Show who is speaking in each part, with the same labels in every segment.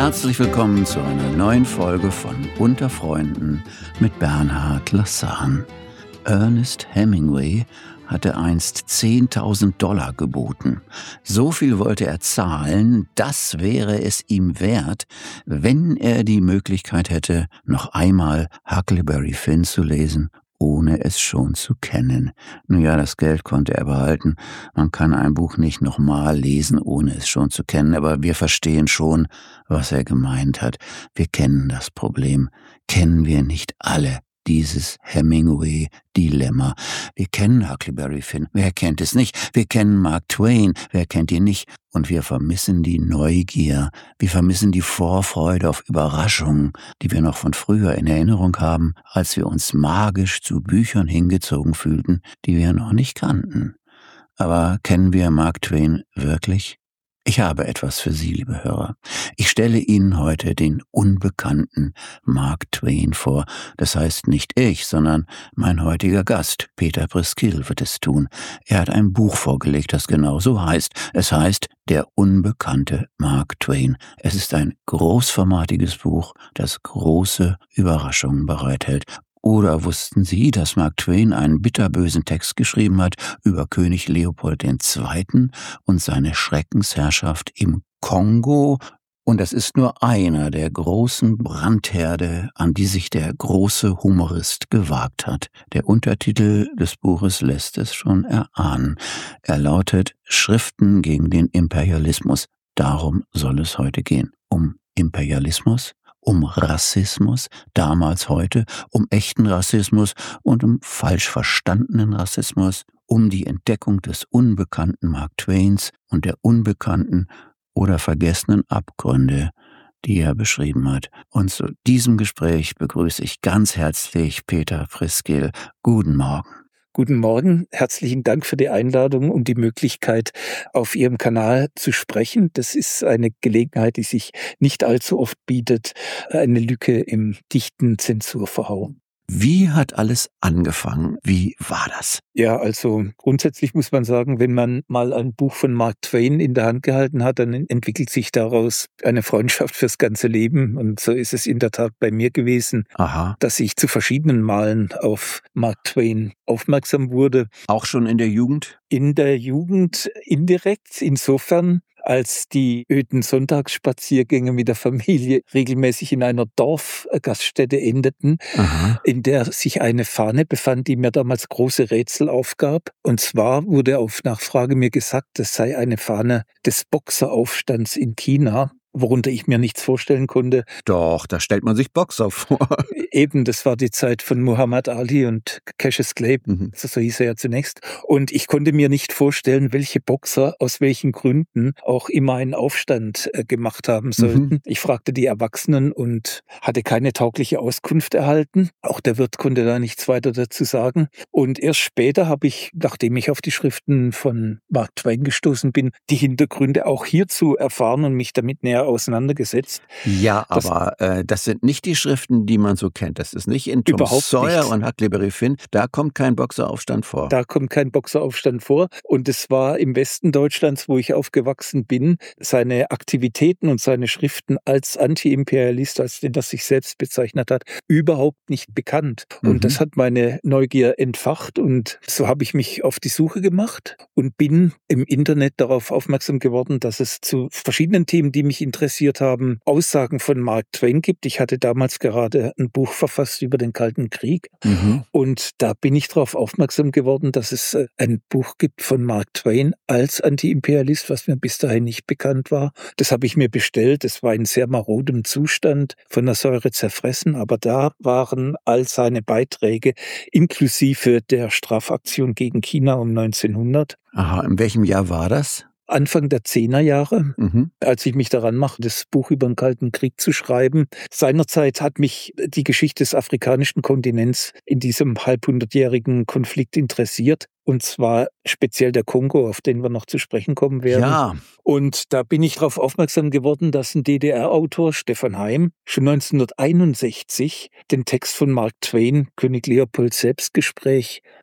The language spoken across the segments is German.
Speaker 1: Herzlich willkommen zu einer neuen Folge von Unter Freunden mit Bernhard Lassan. Ernest Hemingway hatte einst $10.000 geboten. So viel wollte er zahlen, das wäre es ihm wert, wenn er die Möglichkeit hätte, noch einmal Huckleberry Finn zu lesen, ohne es schon zu kennen. Nun ja, das Geld konnte er behalten. Man kann ein Buch nicht nochmal lesen, ohne es schon zu kennen, aber wir verstehen schon, was er gemeint hat. Wir kennen das Problem. Kennen wir nicht alle dieses Hemingway-Dilemma? Wir kennen Huckleberry Finn. Wer kennt es nicht? Wir kennen Mark Twain. Wer kennt ihn nicht? Und wir vermissen die Neugier. Wir vermissen die Vorfreude auf Überraschungen, die wir noch von früher in Erinnerung haben, als wir uns magisch zu Büchern hingezogen fühlten, die wir noch nicht kannten. Aber kennen wir Mark Twain wirklich? Ich habe etwas für Sie, liebe Hörer. Ich stelle Ihnen heute den unbekannten Mark Twain vor. Das heißt nicht ich, sondern mein heutiger Gast, Peter Priskil, wird es tun. Er hat ein Buch vorgelegt, das genau so heißt. Es heißt Der unbekannte Mark Twain. Es ist ein großformatiges Buch, das große Überraschungen bereithält. Oder wussten Sie, dass Mark Twain einen bitterbösen Text geschrieben hat über König Leopold II. Und seine Schreckensherrschaft im Kongo? Und das ist nur einer der großen Brandherde, an die sich der große Humorist gewagt hat. Der Untertitel des Buches lässt es schon erahnen. Er lautet Schriften gegen den Imperialismus. Darum soll es heute gehen. Um Imperialismus, um Rassismus, damals, heute, um echten Rassismus und um falsch verstandenen Rassismus, um die Entdeckung des unbekannten Mark Twains und der unbekannten oder vergessenen Abgründe, die er beschrieben hat. Und zu diesem Gespräch begrüße ich ganz herzlich Peter Priskil. Guten Morgen.
Speaker 2: Guten Morgen, herzlichen Dank für die Einladung und die Möglichkeit, auf Ihrem Kanal zu sprechen. Das ist eine Gelegenheit, die sich nicht allzu oft bietet, eine Lücke im dichten Zensurverhau.
Speaker 1: Wie hat alles angefangen? Wie war das?
Speaker 2: Ja, also grundsätzlich muss man sagen, wenn man mal ein Buch von Mark Twain in der Hand gehalten hat, dann entwickelt sich daraus eine Freundschaft fürs ganze Leben. Und so ist es in der Tat bei mir gewesen, dass ich zu verschiedenen Malen auf Mark Twain aufmerksam wurde.
Speaker 1: Auch schon in der Jugend?
Speaker 2: In der Jugend indirekt, insofern, als die öden Sonntagsspaziergänge mit der Familie regelmäßig in einer Dorfgaststätte endeten, in der sich eine Fahne befand, die mir damals große Rätsel aufgab. Und zwar wurde auf Nachfrage mir gesagt, das sei eine Fahne des Boxeraufstands in China, worunter ich mir nichts vorstellen konnte.
Speaker 1: Doch, da stellt man sich Boxer vor.
Speaker 2: Eben, das war die Zeit von Muhammad Ali und Cassius Clay, so hieß er ja zunächst. Und ich konnte mir nicht vorstellen, welche Boxer aus welchen Gründen auch immer einen Aufstand gemacht haben sollten. Ich fragte die Erwachsenen und hatte keine taugliche Auskunft erhalten. Auch der Wirt konnte da nichts weiter dazu sagen. Und erst später habe ich, nachdem ich auf die Schriften von Mark Twain gestoßen bin, die Hintergründe auch hierzu erfahren und mich damit näher auseinandergesetzt.
Speaker 1: Ja, aber das sind nicht die Schriften, die man so kennt. Das ist nicht in Tom Sawyer und Huckleberry Finn. Da kommt kein Boxeraufstand vor.
Speaker 2: Da kommt kein Boxeraufstand vor. Und es war im Westen Deutschlands, wo ich aufgewachsen bin, seine Aktivitäten und seine Schriften als Anti-Imperialist, als den das sich selbst bezeichnet hat, überhaupt nicht bekannt. Und das hat meine Neugier entfacht. Und so habe ich mich auf die Suche gemacht und bin im Internet darauf aufmerksam geworden, dass es zu verschiedenen Themen, die mich interessiert haben, Aussagen von Mark Twain gibt. Ich hatte damals gerade ein Buch verfasst über den Kalten Krieg. Und da bin ich darauf aufmerksam geworden, dass es ein Buch gibt von Mark Twain als Anti-Imperialist, was mir bis dahin nicht bekannt war. Das habe ich mir bestellt. Es war in sehr marodem Zustand, von der Säure zerfressen, aber da waren all seine Beiträge inklusive der Strafaktion gegen China um 1900.
Speaker 1: In welchem Jahr war das?
Speaker 2: Anfang der 10er Jahre, als ich mich daran machte, das Buch über den Kalten Krieg zu schreiben. Seinerzeit hat mich die Geschichte des afrikanischen Kontinents in diesem halbhundertjährigen Konflikt interessiert. Und zwar speziell der Kongo, auf den wir noch zu sprechen kommen werden.
Speaker 1: Ja.
Speaker 2: Und da bin ich darauf aufmerksam geworden, dass ein DDR-Autor, Stefan Heym, schon 1961 den Text von Mark Twain, König Leopold Selbstgespräch,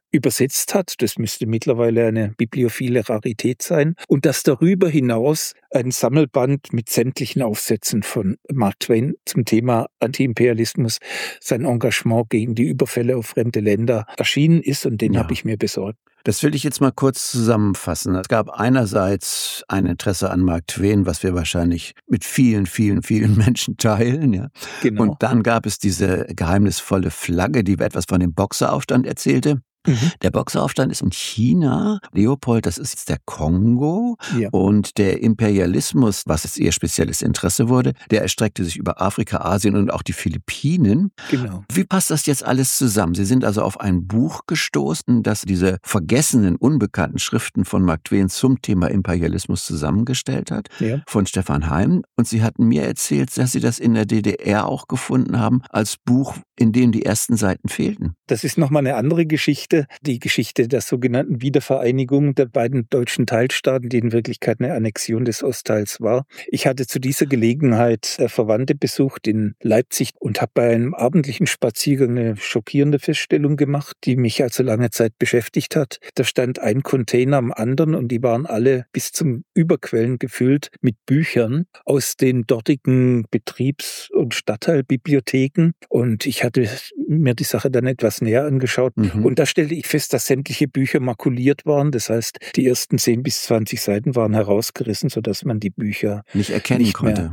Speaker 2: übersetzt hat. Das müsste mittlerweile eine bibliophile Rarität sein. Und dass darüber hinaus ein Sammelband mit sämtlichen Aufsätzen von Mark Twain zum Thema Antiimperialismus, sein Engagement gegen die Überfälle auf fremde Länder erschienen ist, und den habe ich mir besorgt.
Speaker 1: Das will ich jetzt mal kurz zusammenfassen. Es gab einerseits ein Interesse an Mark Twain, was wir wahrscheinlich mit vielen, vielen, vielen Menschen teilen. Ja.
Speaker 2: Genau.
Speaker 1: Und dann gab es diese geheimnisvolle Flagge, die etwas von dem Boxeraufstand erzählte. Der Boxeraufstand ist in China. Leopold, das ist jetzt der Kongo.
Speaker 2: Ja.
Speaker 1: Und der Imperialismus, was jetzt ihr spezielles Interesse wurde, der erstreckte sich über Afrika, Asien und auch die Philippinen.
Speaker 2: Genau.
Speaker 1: Wie passt das jetzt alles zusammen? Sie sind also auf ein Buch gestoßen, das diese vergessenen, unbekannten Schriften von Mark Twain zum Thema Imperialismus zusammengestellt hat, von Stefan Heym. Und Sie hatten mir erzählt, dass Sie das in der DDR auch gefunden haben, als Buch, in dem die ersten Seiten fehlten.
Speaker 2: Das ist nochmal eine andere Geschichte, die Geschichte der sogenannten Wiedervereinigung der beiden deutschen Teilstaaten, die in Wirklichkeit eine Annexion des Ostteils war. Ich hatte zu dieser Gelegenheit Verwandte besucht in Leipzig und habe bei einem abendlichen Spaziergang eine schockierende Feststellung gemacht, die mich also lange Zeit beschäftigt hat. Da stand ein Container am anderen und die waren alle bis zum Überquellen gefüllt mit Büchern aus den dortigen Betriebs- und Stadtteilbibliotheken. Und ich hatte mir die Sache dann etwas näher angeschaut. Und da stellte ich fest, dass sämtliche Bücher makuliert waren. Das heißt, die ersten 10 bis 20 Seiten waren herausgerissen, sodass man die Bücher
Speaker 1: nicht erkennen konnte.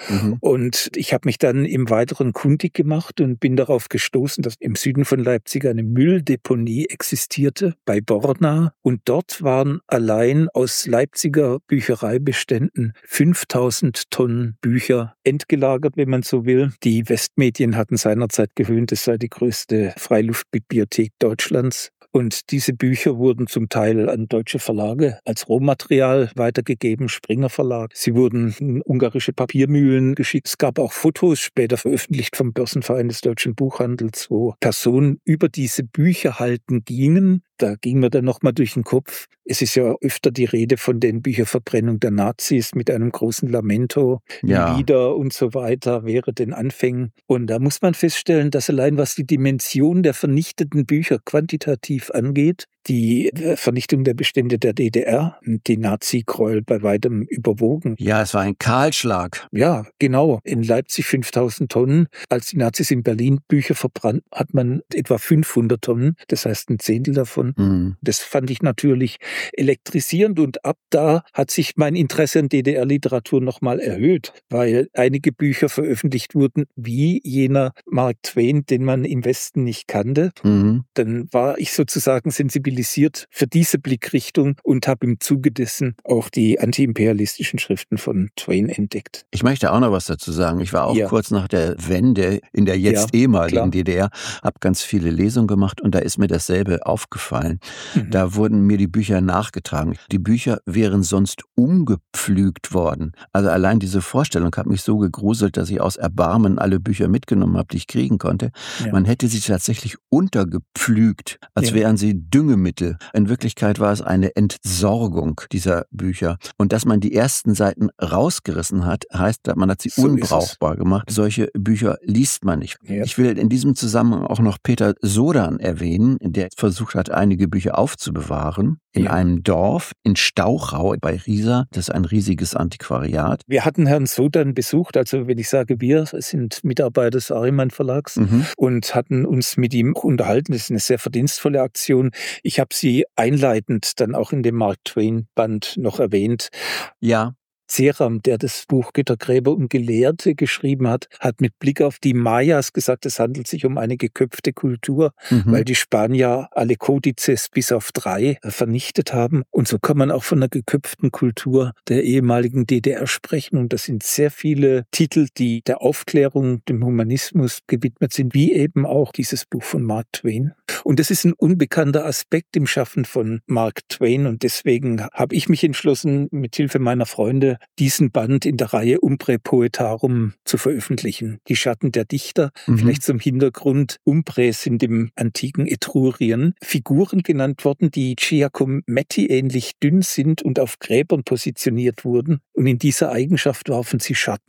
Speaker 2: Und ich habe mich dann im Weiteren kundig gemacht und bin darauf gestoßen, dass im Süden von Leipzig eine Mülldeponie existierte, bei Borna. Und dort waren allein aus Leipziger Büchereibeständen 5000 Tonnen Bücher entgelagert, wenn man so will. Die Westmedien hatten seinerzeit gewöhnt, es sei die größte Freiluftbibliothek Deutschlands. Und diese Bücher wurden zum Teil an deutsche Verlage als Rohmaterial weitergegeben, Springer Verlag. Sie wurden in ungarische Papiermühlen geschickt. Es gab auch Fotos, später veröffentlicht vom Börsenverein des deutschen Buchhandels, wo Personen über diese Bücher halten gingen. Da ging mir dann nochmal durch den Kopf. Es ist ja öfter die Rede von den Bücherverbrennungen der Nazis mit einem großen Lamento, Lieder und so weiter während den Anfängen. Und da muss man feststellen, dass allein was die Dimension der vernichteten Bücher quantitativ angeht, die Vernichtung der Bestände der DDR, die Nazi-Gräuel bei weitem überwogen.
Speaker 1: Ja, es war ein Kahlschlag.
Speaker 2: Ja, genau. In Leipzig 5000 Tonnen. Als die Nazis in Berlin Bücher verbrannt, hat man etwa 500 Tonnen. Das heißt ein Zehntel davon. Das fand ich natürlich elektrisierend und ab da hat sich mein Interesse an DDR-Literatur nochmal erhöht, weil einige Bücher veröffentlicht wurden, wie jener Mark Twain, den man im Westen nicht kannte. Dann war ich sozusagen sensibilisiert für diese Blickrichtung und habe im Zuge dessen auch die antiimperialistischen Schriften von Twain entdeckt.
Speaker 1: Ich möchte auch noch was dazu sagen. Ich war auch kurz nach der Wende in der jetzt ehemaligen DDR, habe ganz viele Lesungen gemacht und da ist mir dasselbe aufgefallen. Da wurden mir die Bücher nachgetragen. Die Bücher wären sonst umgepflügt worden. Also allein diese Vorstellung hat mich so gegruselt, dass ich aus Erbarmen alle Bücher mitgenommen habe, die ich kriegen konnte. Man hätte sie tatsächlich untergepflügt, als wären sie Düngemittel. In Wirklichkeit war es eine Entsorgung dieser Bücher. Und dass man die ersten Seiten rausgerissen hat, heißt, man hat sie unbrauchbar gemacht. Solche Bücher liest man nicht. Ich will in diesem Zusammenhang auch noch Peter Sodan erwähnen, der versucht hat, einige Bücher aufzubewahren. In einem Dorf in Stauchau bei Riesa. Das ist ein riesiges Antiquariat.
Speaker 2: Wir hatten Herrn Sodan besucht, also wenn ich sage wir, sind Mitarbeiter des Ariman Verlags und hatten uns mit ihm unterhalten. Das ist eine sehr verdienstvolle Aktion. Ich habe sie einleitend dann auch in dem Mark Twain Band noch erwähnt.
Speaker 1: Ja.
Speaker 2: Ceram, der das Buch Göttergräber und Gelehrte geschrieben hat, hat mit Blick auf die Mayas gesagt, es handelt sich um eine geköpfte Kultur, weil die Spanier alle Kodizes bis auf 3 vernichtet haben. Und so kann man auch von einer geköpften Kultur der ehemaligen DDR sprechen. Und das sind sehr viele Titel, die der Aufklärung, dem Humanismus gewidmet sind, wie eben auch dieses Buch von Mark Twain. Und das ist ein unbekannter Aspekt im Schaffen von Mark Twain. Und deswegen habe ich mich entschlossen, mit Hilfe meiner Freunde diesen Band in der Reihe Umbre Poetarum zu veröffentlichen. Die Schatten der Dichter, vielleicht zum Hintergrund. Umbre sind im antiken Etrurien Figuren genannt worden, die Giacometti ähnlich dünn sind und auf Gräbern positioniert wurden. Und in dieser Eigenschaft warfen sie Schatten.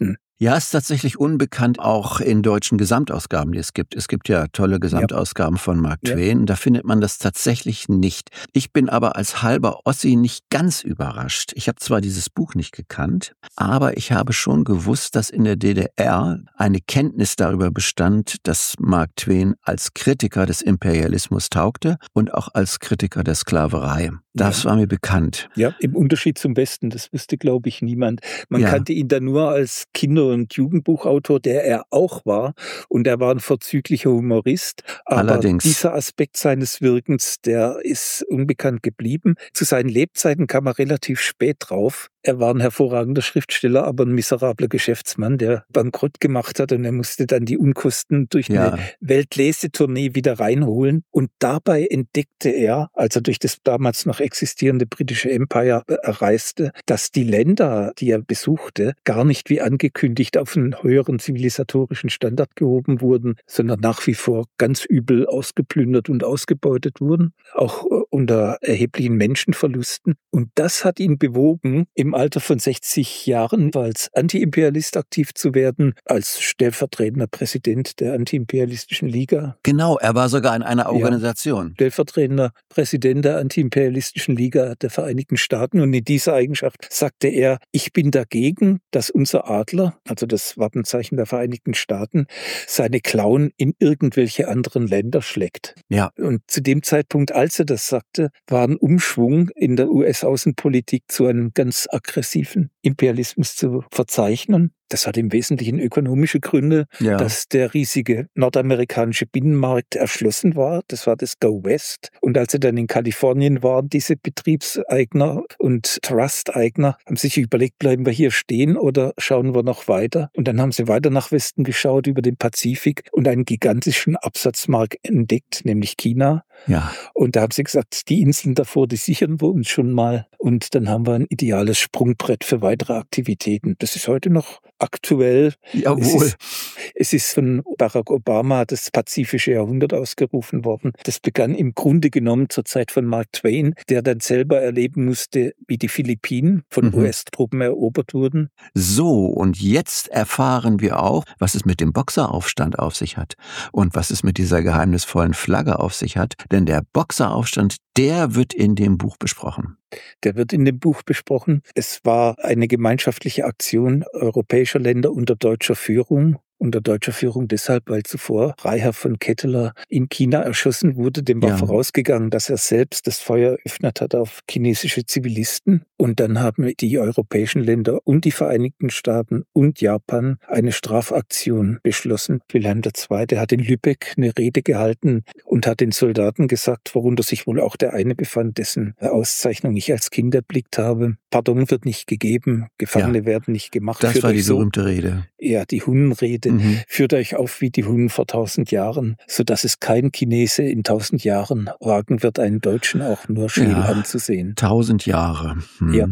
Speaker 1: Ja, ist tatsächlich unbekannt, auch in deutschen Gesamtausgaben, die es gibt. Es gibt ja tolle Gesamtausgaben von Mark Twain, da findet man das tatsächlich nicht. Ich bin aber als halber Ossi nicht ganz überrascht. Ich habe zwar dieses Buch nicht gekannt, aber ich habe schon gewusst, dass in der DDR eine Kenntnis darüber bestand, dass Mark Twain als Kritiker des Imperialismus taugte und auch als Kritiker der Sklaverei. Das war mir bekannt.
Speaker 2: Ja, im Unterschied zum Westen, das wusste, glaube ich, niemand. Man kannte ihn da nur als Kinder- und Jugendbuchautor, der er auch war. Und er war ein vorzüglicher Humorist. Aber
Speaker 1: Allerdings,
Speaker 2: dieser Aspekt seines Wirkens, der ist unbekannt geblieben. Zu seinen Lebzeiten kam er relativ spät drauf. Er war ein hervorragender Schriftsteller, aber ein miserabler Geschäftsmann, der bankrott gemacht hat. Und er musste dann die Unkosten durch eine Weltlesetournee wieder reinholen. Und dabei entdeckte er, als er durch das damals noch existierende britische Empire reiste, dass die Länder, die er besuchte, gar nicht wie angekündigt auf einen höheren zivilisatorischen Standard gehoben wurden, sondern nach wie vor ganz übel ausgeplündert und ausgebeutet wurden, auch unter erheblichen Menschenverlusten. Und das hat ihn bewogen, im Alter von 60 Jahren als Antiimperialist aktiv zu werden, als stellvertretender Präsident der Antiimperialistischen Liga.
Speaker 1: Genau, er war sogar in einer Organisation.
Speaker 2: Stellvertretender Präsident der Antiimperialistischen Liga der Vereinigten Staaten. Und in dieser Eigenschaft sagte er, ich bin dagegen, dass unser Adler, also das Wappenzeichen der Vereinigten Staaten, seine Klauen in irgendwelche anderen Länder schlägt.
Speaker 1: Ja.
Speaker 2: Und zu dem Zeitpunkt, als er das sagte, war ein Umschwung in der US-Außenpolitik zu einem ganz aggressiven Imperialismus zu verzeichnen. Das hat im Wesentlichen ökonomische Gründe, dass der riesige nordamerikanische Binnenmarkt erschlossen war. Das war das Go West. Und als sie dann in Kalifornien waren, diese Betriebseigner und Trust-Eigner, haben sich überlegt, bleiben wir hier stehen oder schauen wir noch weiter? Und dann haben sie weiter nach Westen geschaut über den Pazifik und einen gigantischen Absatzmarkt entdeckt, nämlich China.
Speaker 1: Ja.
Speaker 2: Und da haben sie gesagt, die Inseln davor, die sichern wir uns schon mal. Und dann haben wir ein ideales Sprungbrett für weitere Aktivitäten. Das ist heute noch aktuell.
Speaker 1: Jawohl.
Speaker 2: Es ist von Barack Obama das Pazifische Jahrhundert ausgerufen worden. Das begann im Grunde genommen zur Zeit von Mark Twain, der dann selber erleben musste, wie die Philippinen von US-Truppen erobert wurden.
Speaker 1: So, und jetzt erfahren wir auch, was es mit dem Boxeraufstand auf sich hat und was es mit dieser geheimnisvollen Flagge auf sich hat. Denn der Boxeraufstand, der wird in dem Buch besprochen.
Speaker 2: Der wird in dem Buch besprochen. Es war eine gemeinschaftliche Aktion europäischer Länder unter deutscher Führung. Unter deutscher Führung deshalb, weil zuvor Freiherr von Ketteler in China erschossen wurde. Dem war vorausgegangen, dass er selbst das Feuer eröffnet hat auf chinesische Zivilisten. Und dann haben die europäischen Länder und die Vereinigten Staaten und Japan eine Strafaktion beschlossen. Wilhelm II. Hat in Lübeck eine Rede gehalten und hat den Soldaten gesagt, worunter sich wohl auch der eine befand, dessen Auszeichnung ich als Kind erblickt habe. Pardon wird nicht gegeben, Gefangene werden nicht gemacht.
Speaker 1: Das war die berühmte Rede.
Speaker 2: Ja, die Hunnenrede. Führt euch auf wie die Hunnen vor 1000 Jahren, sodass es kein Chinese in 1000 Jahren wagen wird, einen Deutschen auch nur scheel anzusehen.
Speaker 1: 1000 Jahre.
Speaker 2: Ja.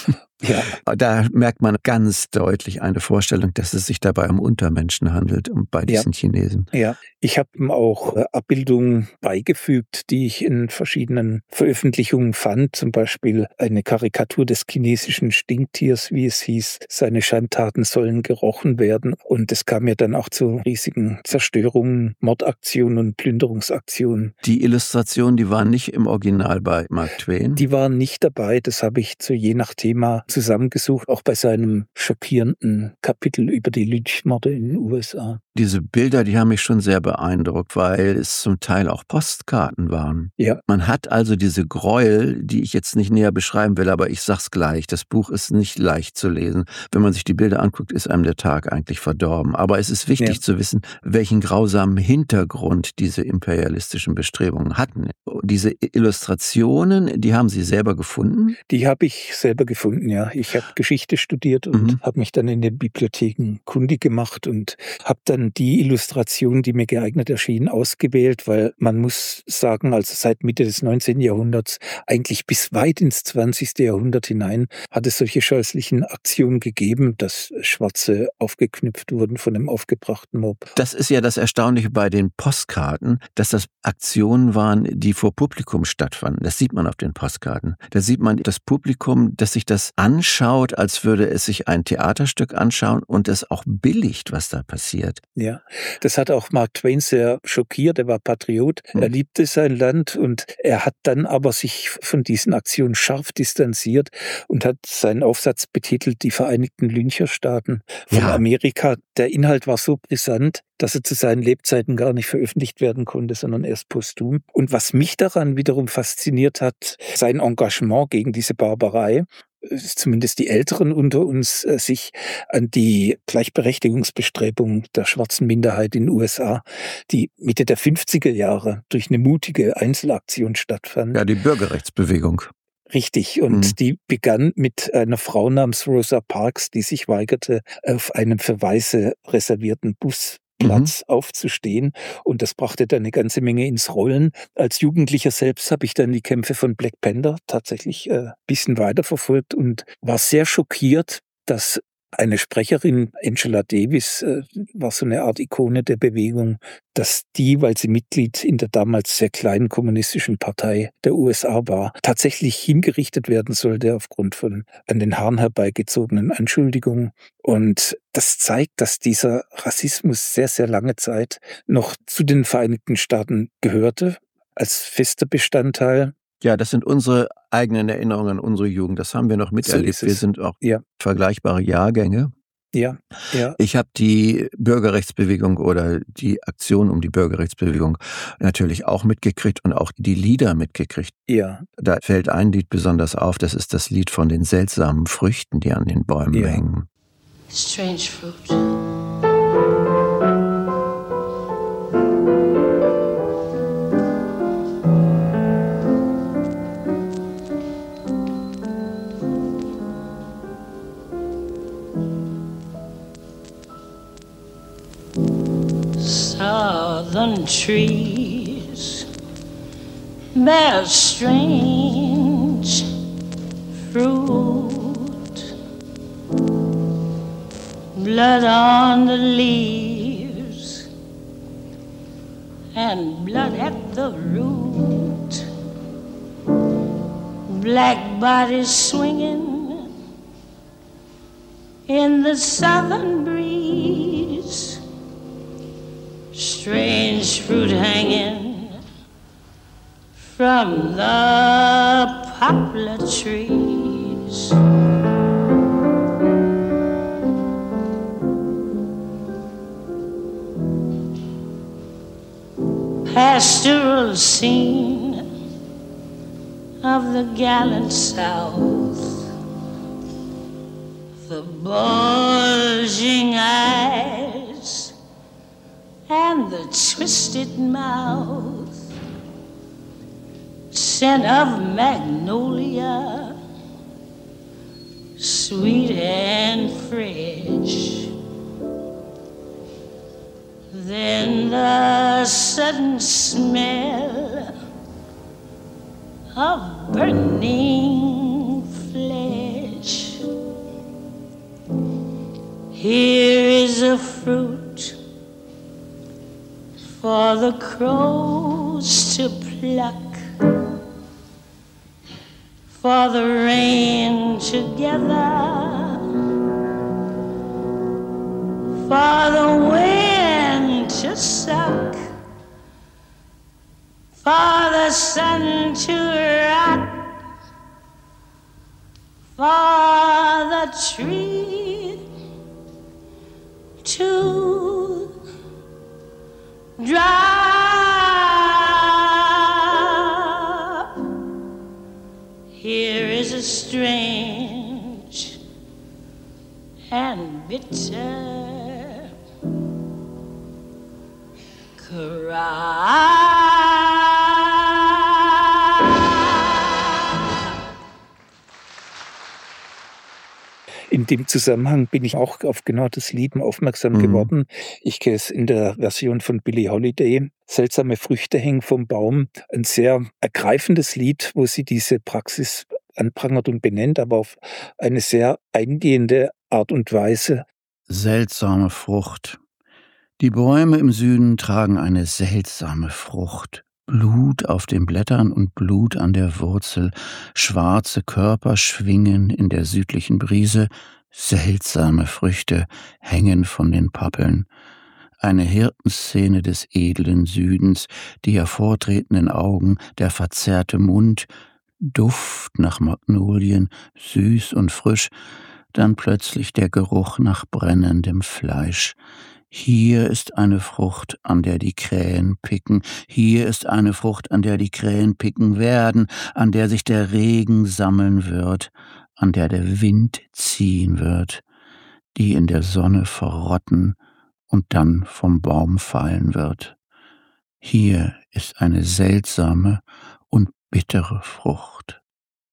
Speaker 2: Ja.
Speaker 1: Da merkt man ganz deutlich eine Vorstellung, dass es sich dabei um Untermenschen handelt, bei diesen Chinesen.
Speaker 2: Ja, ich habe ihm auch Abbildungen beigefügt, die ich in verschiedenen Veröffentlichungen fand. Zum Beispiel eine Karikatur des chinesischen Stinktiers, wie es hieß. Seine Schandtaten sollen gerochen werden. Und es kam ja dann auch zu riesigen Zerstörungen, Mordaktionen und Plünderungsaktionen.
Speaker 1: Die Illustrationen, die waren nicht im Original bei Mark Twain?
Speaker 2: Die waren nicht dabei. Das habe ich zu je nach Thema zusammengesucht, auch bei seinem schockierenden Kapitel über die Lynchmorde in den USA.
Speaker 1: Diese Bilder, die haben mich schon sehr beeindruckt, weil es zum Teil auch Postkarten waren.
Speaker 2: Ja.
Speaker 1: Man hat also diese Gräuel, die ich jetzt nicht näher beschreiben will, aber ich sag's gleich, das Buch ist nicht leicht zu lesen. Wenn man sich die Bilder anguckt, ist einem der Tag eigentlich verdorben. Aber es ist wichtig zu wissen, welchen grausamen Hintergrund diese imperialistischen Bestrebungen hatten. Diese Illustrationen, die haben Sie selber gefunden?
Speaker 2: Die habe ich selber gefunden, ja. Ich habe Geschichte studiert und habe mich dann in den Bibliotheken kundig gemacht und habe dann die Illustration, die mir geeignet erschien, ausgewählt, weil man muss sagen, also seit Mitte des 19. Jahrhunderts, eigentlich bis weit ins 20. Jahrhundert hinein, hat es solche scheußlichen Aktionen gegeben, dass Schwarze aufgeknüpft wurden von einem aufgebrachten Mob.
Speaker 1: Das ist ja das Erstaunliche bei den Postkarten, dass das Aktionen waren, die vor Publikum stattfanden. Das sieht man auf den Postkarten. Da sieht man das Publikum, das sich das anschaut, als würde es sich ein Theaterstück anschauen und es auch billigt, was da passiert.
Speaker 2: Ja, das hat auch Mark Twain sehr schockiert. Er war Patriot, er liebte sein Land und er hat dann aber sich von diesen Aktionen scharf distanziert und hat seinen Aufsatz betitelt Die Vereinigten Lyncherstaaten von Amerika. Der Inhalt war so brisant, dass er zu seinen Lebzeiten gar nicht veröffentlicht werden konnte, sondern erst posthum. Und was mich daran wiederum fasziniert hat, sein Engagement gegen diese Barbarei, zumindest die Älteren unter uns, sich an die Gleichberechtigungsbestrebungen der schwarzen Minderheit in den USA, die Mitte der 50er Jahre durch eine mutige Einzelaktion stattfand.
Speaker 1: Ja, die Bürgerrechtsbewegung.
Speaker 2: Richtig, und die begann mit einer Frau namens Rosa Parks, die sich weigerte, auf einem für Weiße reservierten Busplatz aufzustehen. Und das brachte dann eine ganze Menge ins Rollen. Als Jugendlicher selbst habe ich dann die Kämpfe von Black Panther tatsächlich ein bisschen weiterverfolgt und war sehr schockiert, dass eine Sprecherin, Angela Davis, war so eine Art Ikone der Bewegung, dass die, weil sie Mitglied in der damals sehr kleinen kommunistischen Partei der USA war, tatsächlich hingerichtet werden sollte aufgrund von an den Haaren herbeigezogenen Anschuldigungen. Und das zeigt, dass dieser Rassismus sehr, sehr lange Zeit noch zu den Vereinigten Staaten gehörte, als fester Bestandteil.
Speaker 1: Ja, das sind unsere eigenen Erinnerungen an unsere Jugend. Das haben wir noch miterlebt. So wir sind auch vergleichbare Jahrgänge.
Speaker 2: Ja.
Speaker 1: Ich habe die Bürgerrechtsbewegung oder die Aktion um die Bürgerrechtsbewegung natürlich auch mitgekriegt und auch die Lieder mitgekriegt.
Speaker 2: Ja.
Speaker 1: Da fällt ein Lied besonders auf, das ist das Lied von den seltsamen Früchten, die an den Bäumen hängen.
Speaker 3: Strange fruit. Southern trees bear strange fruit, blood on the leaves and blood at the root, black bodies swinging in the southern breeze, strange fruit hanging from the poplar trees. Pastoral scene of the gallant South, the bulging eyes and the twisted mouth, scent of magnolia, sweet and fresh. Then the sudden smell of burning flesh. Here is a fruit for the crows to pluck, for the rain to gather, for the wind to suck, for the sun to rock, for the tree to drop. Here is a strange and bitter cry.
Speaker 2: In dem Zusammenhang bin ich auch auf genau das Lied aufmerksam geworden. Ich kenne es in der Version von Billie Holiday. Seltsame Früchte hängen vom Baum. Ein sehr ergreifendes Lied, wo sie diese Praxis anprangert und benennt, aber auf eine sehr eingehende Art und Weise.
Speaker 1: Seltsame Frucht. Die Bäume im Süden tragen eine seltsame Frucht. Blut auf den Blättern und Blut an der Wurzel, schwarze Körper schwingen in der südlichen Brise, seltsame Früchte hängen von den Pappeln. Eine Hirtenszene des edlen Südens, die hervortretenden Augen, der verzerrte Mund, Duft nach Magnolien, süß und frisch, dann plötzlich der Geruch nach brennendem Fleisch. Hier ist eine Frucht, an der die Krähen picken, hier ist eine Frucht, an der die Krähen picken werden, an der sich der Regen sammeln wird, an der der Wind ziehen wird, die in der Sonne verrotten und dann vom Baum fallen wird. Hier ist eine seltsame und bittere Frucht.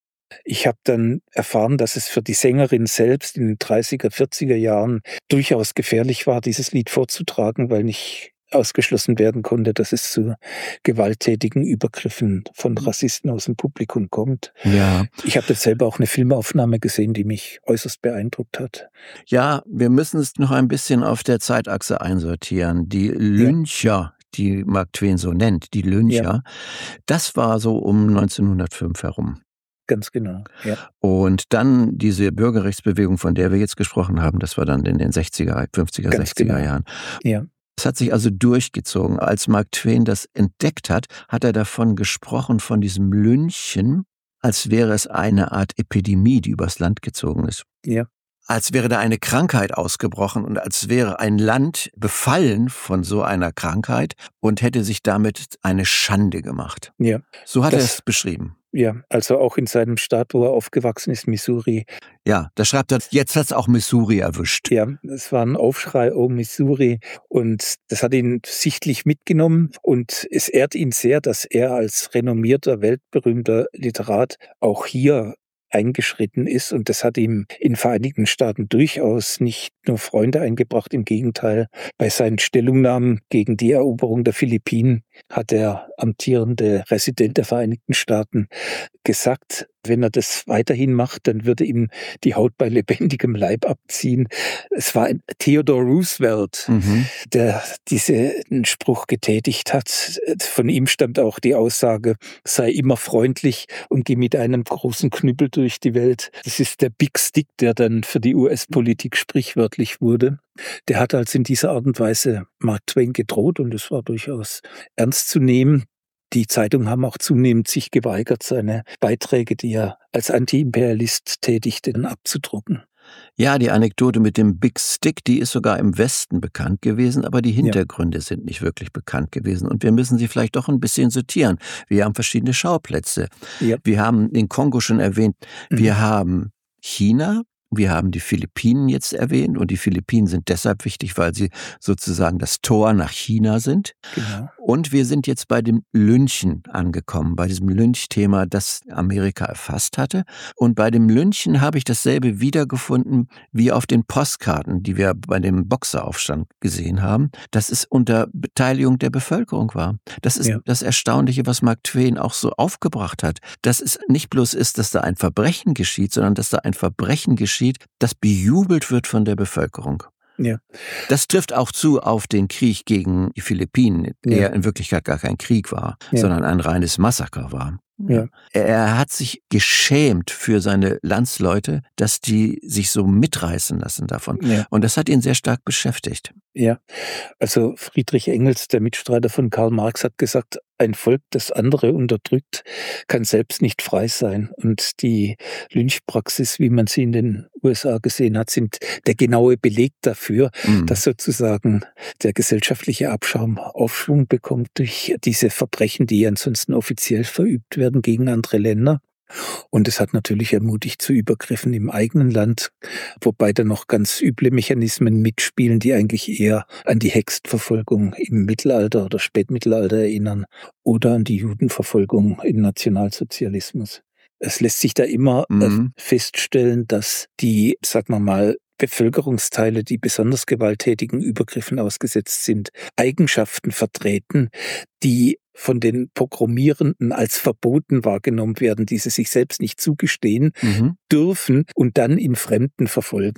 Speaker 2: Ich habe dann erfahren, dass es für die Sängerin selbst in den 30er, 40er Jahren durchaus gefährlich war, dieses Lied vorzutragen, weil nicht ausgeschlossen werden konnte, dass es zu gewalttätigen Übergriffen von Rassisten aus dem Publikum kommt.
Speaker 1: Ja.
Speaker 2: Ich habe jetzt selber auch eine Filmaufnahme gesehen, die mich äußerst beeindruckt hat.
Speaker 1: Ja, wir müssen es noch ein bisschen auf der Zeitachse einsortieren. Die Lyncher, die Mark Twain so nennt, die Lyncher, das war so um 1905 herum.
Speaker 2: Ganz genau, ja.
Speaker 1: Und dann diese Bürgerrechtsbewegung, von der wir jetzt gesprochen haben, das war dann in den 60er, 50er,
Speaker 2: Ganz
Speaker 1: 60er
Speaker 2: genau.
Speaker 1: Jahren.
Speaker 2: Ja.
Speaker 1: Es hat sich also durchgezogen. Als Mark Twain das entdeckt hat, hat er davon gesprochen, von diesem Lynchen, als wäre es eine Art Epidemie, die übers Land gezogen ist.
Speaker 2: Ja.
Speaker 1: Als wäre da eine Krankheit ausgebrochen und als wäre ein Land befallen von so einer Krankheit und hätte sich damit eine Schande gemacht.
Speaker 2: Ja.
Speaker 1: So hat er es beschrieben.
Speaker 2: Ja, also auch in seinem Staat, wo er aufgewachsen ist, Missouri.
Speaker 1: Ja, da schreibt er, jetzt hat's auch Missouri erwischt.
Speaker 2: Ja, es war ein Aufschrei, oh Missouri. Und das hat ihn sichtlich mitgenommen. Und es ehrt ihn sehr, dass er als renommierter, weltberühmter Literat auch hier eingeschritten ist. Und das hat ihm in den Vereinigten Staaten durchaus nicht nur Freunde eingebracht. Im Gegenteil, bei seinen Stellungnahmen gegen die Eroberung der Philippinen hat der amtierende Präsident der Vereinigten Staaten gesagt, wenn er das weiterhin macht, dann würde ihm die Haut bei lebendigem Leib abziehen. Es war Theodore Roosevelt, der diesen Spruch getätigt hat. Von ihm stammt auch die Aussage, sei immer freundlich und geh mit einem großen Knüppel durch die Welt. Das ist der Big Stick, der dann für die US-Politik sprichwörtlich wurde. Der hat also in dieser Art und Weise Mark Twain gedroht und es war durchaus ernst zu nehmen. Die Zeitungen haben auch zunehmend sich geweigert, seine Beiträge, die er als Anti-Imperialist tätigte, dann abzudrucken.
Speaker 1: Ja, die Anekdote mit dem Big Stick, die ist sogar im Westen bekannt gewesen, aber die Hintergründe sind nicht wirklich bekannt gewesen. Und wir müssen sie vielleicht doch ein bisschen sortieren. Wir haben verschiedene Schauplätze. Ja. Wir haben den Kongo schon erwähnt. Wir haben China. Wir haben die Philippinen jetzt erwähnt und die Philippinen sind deshalb wichtig, weil sie sozusagen das Tor nach China sind.
Speaker 2: Genau.
Speaker 1: Und wir sind jetzt bei dem Lynchen angekommen, bei diesem Lynch-Thema, das Amerika erfasst hatte. Und bei dem Lynchen habe ich dasselbe wiedergefunden wie auf den Postkarten, die wir bei dem Boxeraufstand gesehen haben, dass es unter Beteiligung der Bevölkerung war. Das ist das Erstaunliche, was Mark Twain auch so aufgebracht hat. Dass es nicht bloß ist, dass da ein Verbrechen geschieht, sondern dass da ein Verbrechen geschieht, das bejubelt wird von der Bevölkerung.
Speaker 2: Ja.
Speaker 1: Das trifft auch zu auf den Krieg gegen die Philippinen, der in Wirklichkeit gar kein Krieg war, sondern ein reines Massaker war.
Speaker 2: Ja.
Speaker 1: Er hat sich geschämt für seine Landsleute, dass die sich so mitreißen lassen davon. Ja. Und das hat ihn sehr stark beschäftigt.
Speaker 2: Ja, also Friedrich Engels, der Mitstreiter von Karl Marx, hat gesagt, ein Volk, das andere unterdrückt, kann selbst nicht frei sein. Und die Lynchpraxis, wie man sie in den USA gesehen hat, sind der genaue Beleg dafür, dass sozusagen der gesellschaftliche Abschaum Aufschwung bekommt durch diese Verbrechen, die ansonsten offiziell verübt werden gegen andere Länder. Und es hat natürlich ermutigt zu Übergriffen im eigenen Land, wobei da noch ganz üble Mechanismen mitspielen, die eigentlich eher an die Hexenverfolgung im Mittelalter oder Spätmittelalter erinnern oder an die Judenverfolgung im Nationalsozialismus. Es lässt sich da immer feststellen, dass die, sagen wir mal, Bevölkerungsteile, die besonders gewalttätigen Übergriffen ausgesetzt sind, Eigenschaften vertreten, die von den Pogromierenden als verboten wahrgenommen werden, die sie sich selbst nicht zugestehen dürfen und dann in Fremden verfolgen.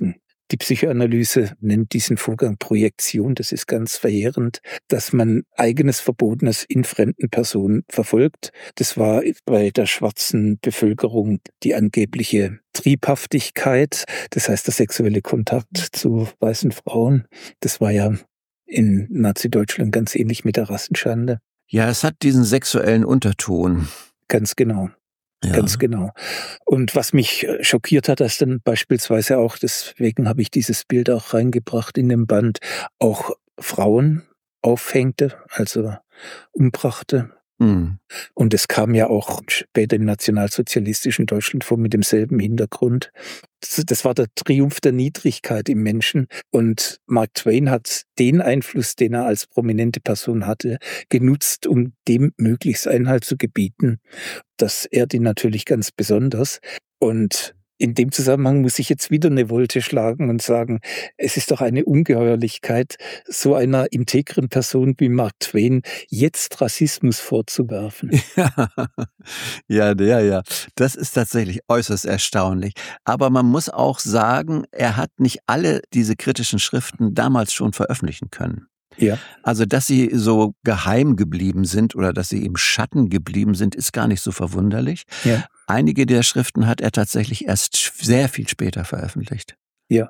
Speaker 2: Die Psychoanalyse nennt diesen Vorgang Projektion. Das ist ganz verheerend, dass man eigenes Verbotenes in fremden Personen verfolgt. Das war bei der schwarzen Bevölkerung die angebliche Triebhaftigkeit, das heißt der sexuelle Kontakt zu weißen Frauen. Das war ja in Nazi-Deutschland ganz ähnlich mit der Rassenschande.
Speaker 1: Ja, es hat diesen sexuellen Unterton.
Speaker 2: Ganz genau. Ja. Ganz genau. Und was mich schockiert hat, dass dann beispielsweise auch, deswegen habe ich dieses Bild auch reingebracht in den Band, auch Frauen aufhängte, also umbrachte. Mhm. Und es kam ja auch später im nationalsozialistischen Deutschland vor mit demselben Hintergrund. Das war der Triumph der Niedrigkeit im Menschen. Und Mark Twain hat den Einfluss, den er als prominente Person hatte, genutzt, um dem möglichst Einhalt zu gebieten. Das ehrt ihn natürlich ganz besonders. Und in dem Zusammenhang muss ich jetzt wieder eine Volte schlagen und sagen, es ist doch eine Ungeheuerlichkeit, so einer integren Person wie Mark Twain jetzt Rassismus vorzuwerfen.
Speaker 1: Ja. Das ist tatsächlich äußerst erstaunlich. Aber man muss auch sagen, er hat nicht alle diese kritischen Schriften damals schon veröffentlichen können.
Speaker 2: Ja.
Speaker 1: Also, dass sie so geheim geblieben sind oder dass sie im Schatten geblieben sind, ist gar nicht so verwunderlich.
Speaker 2: Ja.
Speaker 1: Einige der Schriften hat er tatsächlich erst sehr viel später veröffentlicht.
Speaker 2: Ja,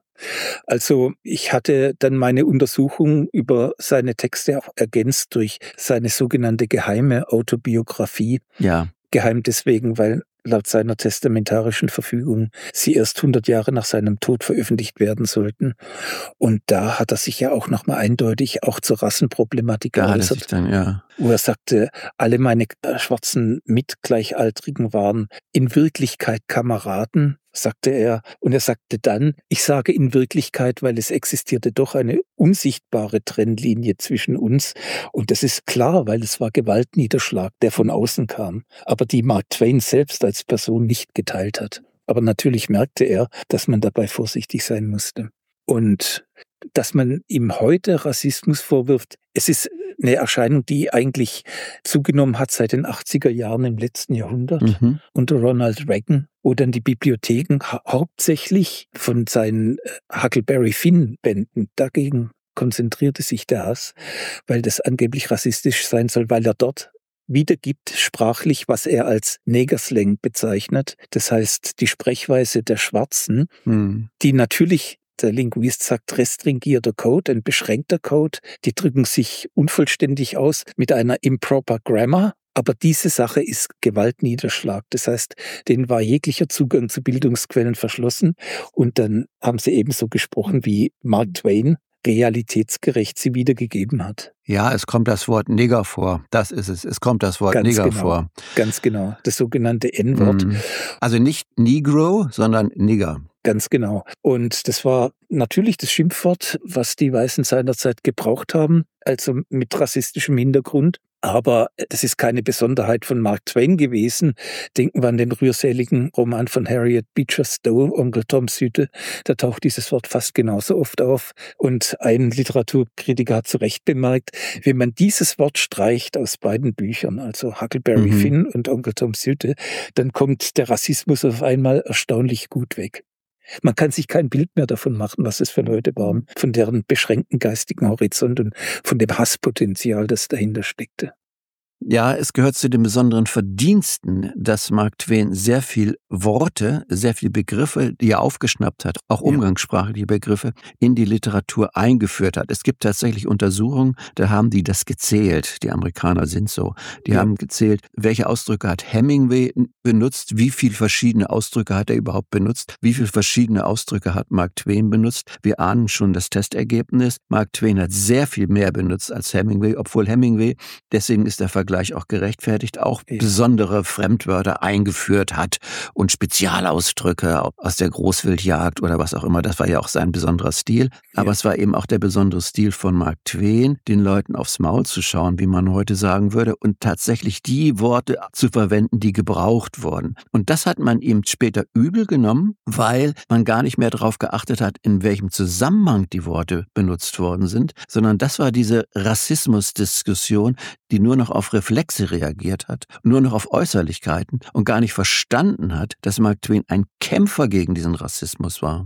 Speaker 2: also ich hatte dann meine Untersuchung über seine Texte auch ergänzt durch seine sogenannte geheime Autobiografie.
Speaker 1: Ja.
Speaker 2: Geheim deswegen, weil laut seiner testamentarischen Verfügung sie erst 100 Jahre nach seinem Tod veröffentlicht werden sollten. Und da hat er sich ja auch nochmal eindeutig auch zur Rassenproblematik geäußert. Wo er sagte, alle meine schwarzen Mitgleichaltrigen waren in Wirklichkeit Kameraden, sagte er. Und er sagte dann, ich sage in Wirklichkeit, weil es existierte doch eine unsichtbare Trennlinie zwischen uns. Und das ist klar, weil es war Gewaltniederschlag, der von außen kam, aber die Mark Twain selbst als Person nicht geteilt hat. Aber natürlich merkte er, dass man dabei vorsichtig sein musste. Und dass man ihm heute Rassismus vorwirft, es ist eine Erscheinung, die eigentlich zugenommen hat seit den 80er Jahren im letzten Jahrhundert unter Ronald Reagan, wo dann die Bibliotheken hauptsächlich von seinen Huckleberry Finn-Bänden dagegen konzentrierte sich der Hass, weil das angeblich rassistisch sein soll, weil er dort wiedergibt sprachlich, was er als Negerslang bezeichnet. Das heißt, die Sprechweise der Schwarzen, die natürlich, der Linguist sagt, restringierter Code, ein beschränkter Code, die drücken sich unvollständig aus mit einer improper Grammar. Aber diese Sache ist Gewaltniederschlag. Das heißt, denen war jeglicher Zugang zu Bildungsquellen verschlossen. Und dann haben sie ebenso gesprochen, wie Mark Twain realitätsgerecht sie wiedergegeben hat.
Speaker 1: Ja, es kommt das Wort Nigger vor. Das ist es. Es kommt das Wort Nigger vor.
Speaker 2: Ganz genau. Das sogenannte N-Wort.
Speaker 1: Also nicht Negro, sondern Nigger.
Speaker 2: Ganz genau. Und das war natürlich das Schimpfwort, was die Weißen seinerzeit gebraucht haben, also mit rassistischem Hintergrund. Aber das ist keine Besonderheit von Mark Twain gewesen. Denken wir an den rührseligen Roman von Harriet Beecher Stowe, Onkel Toms Hütte. Da taucht dieses Wort fast genauso oft auf. Und ein Literaturkritiker hat zu Recht bemerkt, wenn man dieses Wort streicht aus beiden Büchern, also Huckleberry Finn und Onkel Toms Hütte, dann kommt der Rassismus auf einmal erstaunlich gut weg. Man kann sich kein Bild mehr davon machen, was es für Leute waren, von deren beschränkten geistigen Horizont und von dem Hasspotenzial, das dahinter steckte.
Speaker 1: Ja, es gehört zu den besonderen Verdiensten, dass Mark Twain sehr viel Worte, sehr viel Begriffe, die er aufgeschnappt hat, auch umgangssprachliche Begriffe, in die Literatur eingeführt hat. Es gibt tatsächlich Untersuchungen, da haben die das gezählt. Die Amerikaner sind so. Die haben gezählt, welche Ausdrücke hat Hemingway benutzt, wie viele verschiedene Ausdrücke hat er überhaupt benutzt, wie viele verschiedene Ausdrücke hat Mark Twain benutzt. Wir ahnen schon das Testergebnis. Mark Twain hat sehr viel mehr benutzt als Hemingway, obwohl Hemingway, deswegen ist der Vergleich auch gerechtfertigt, auch besondere Fremdwörter eingeführt hat und Spezialausdrücke aus der Großwildjagd oder was auch immer. Das war ja auch sein besonderer Stil. Aber es war eben auch der besondere Stil von Mark Twain, den Leuten aufs Maul zu schauen, wie man heute sagen würde, und tatsächlich die Worte zu verwenden, die gebraucht wurden. Und das hat man ihm später übel genommen, weil man gar nicht mehr darauf geachtet hat, in welchem Zusammenhang die Worte benutzt worden sind, sondern das war diese Rassismusdiskussion, die nur noch auf Reflexe reagiert hat, nur noch auf Äußerlichkeiten und gar nicht verstanden hat, dass Mark Twain ein Kämpfer gegen diesen Rassismus war.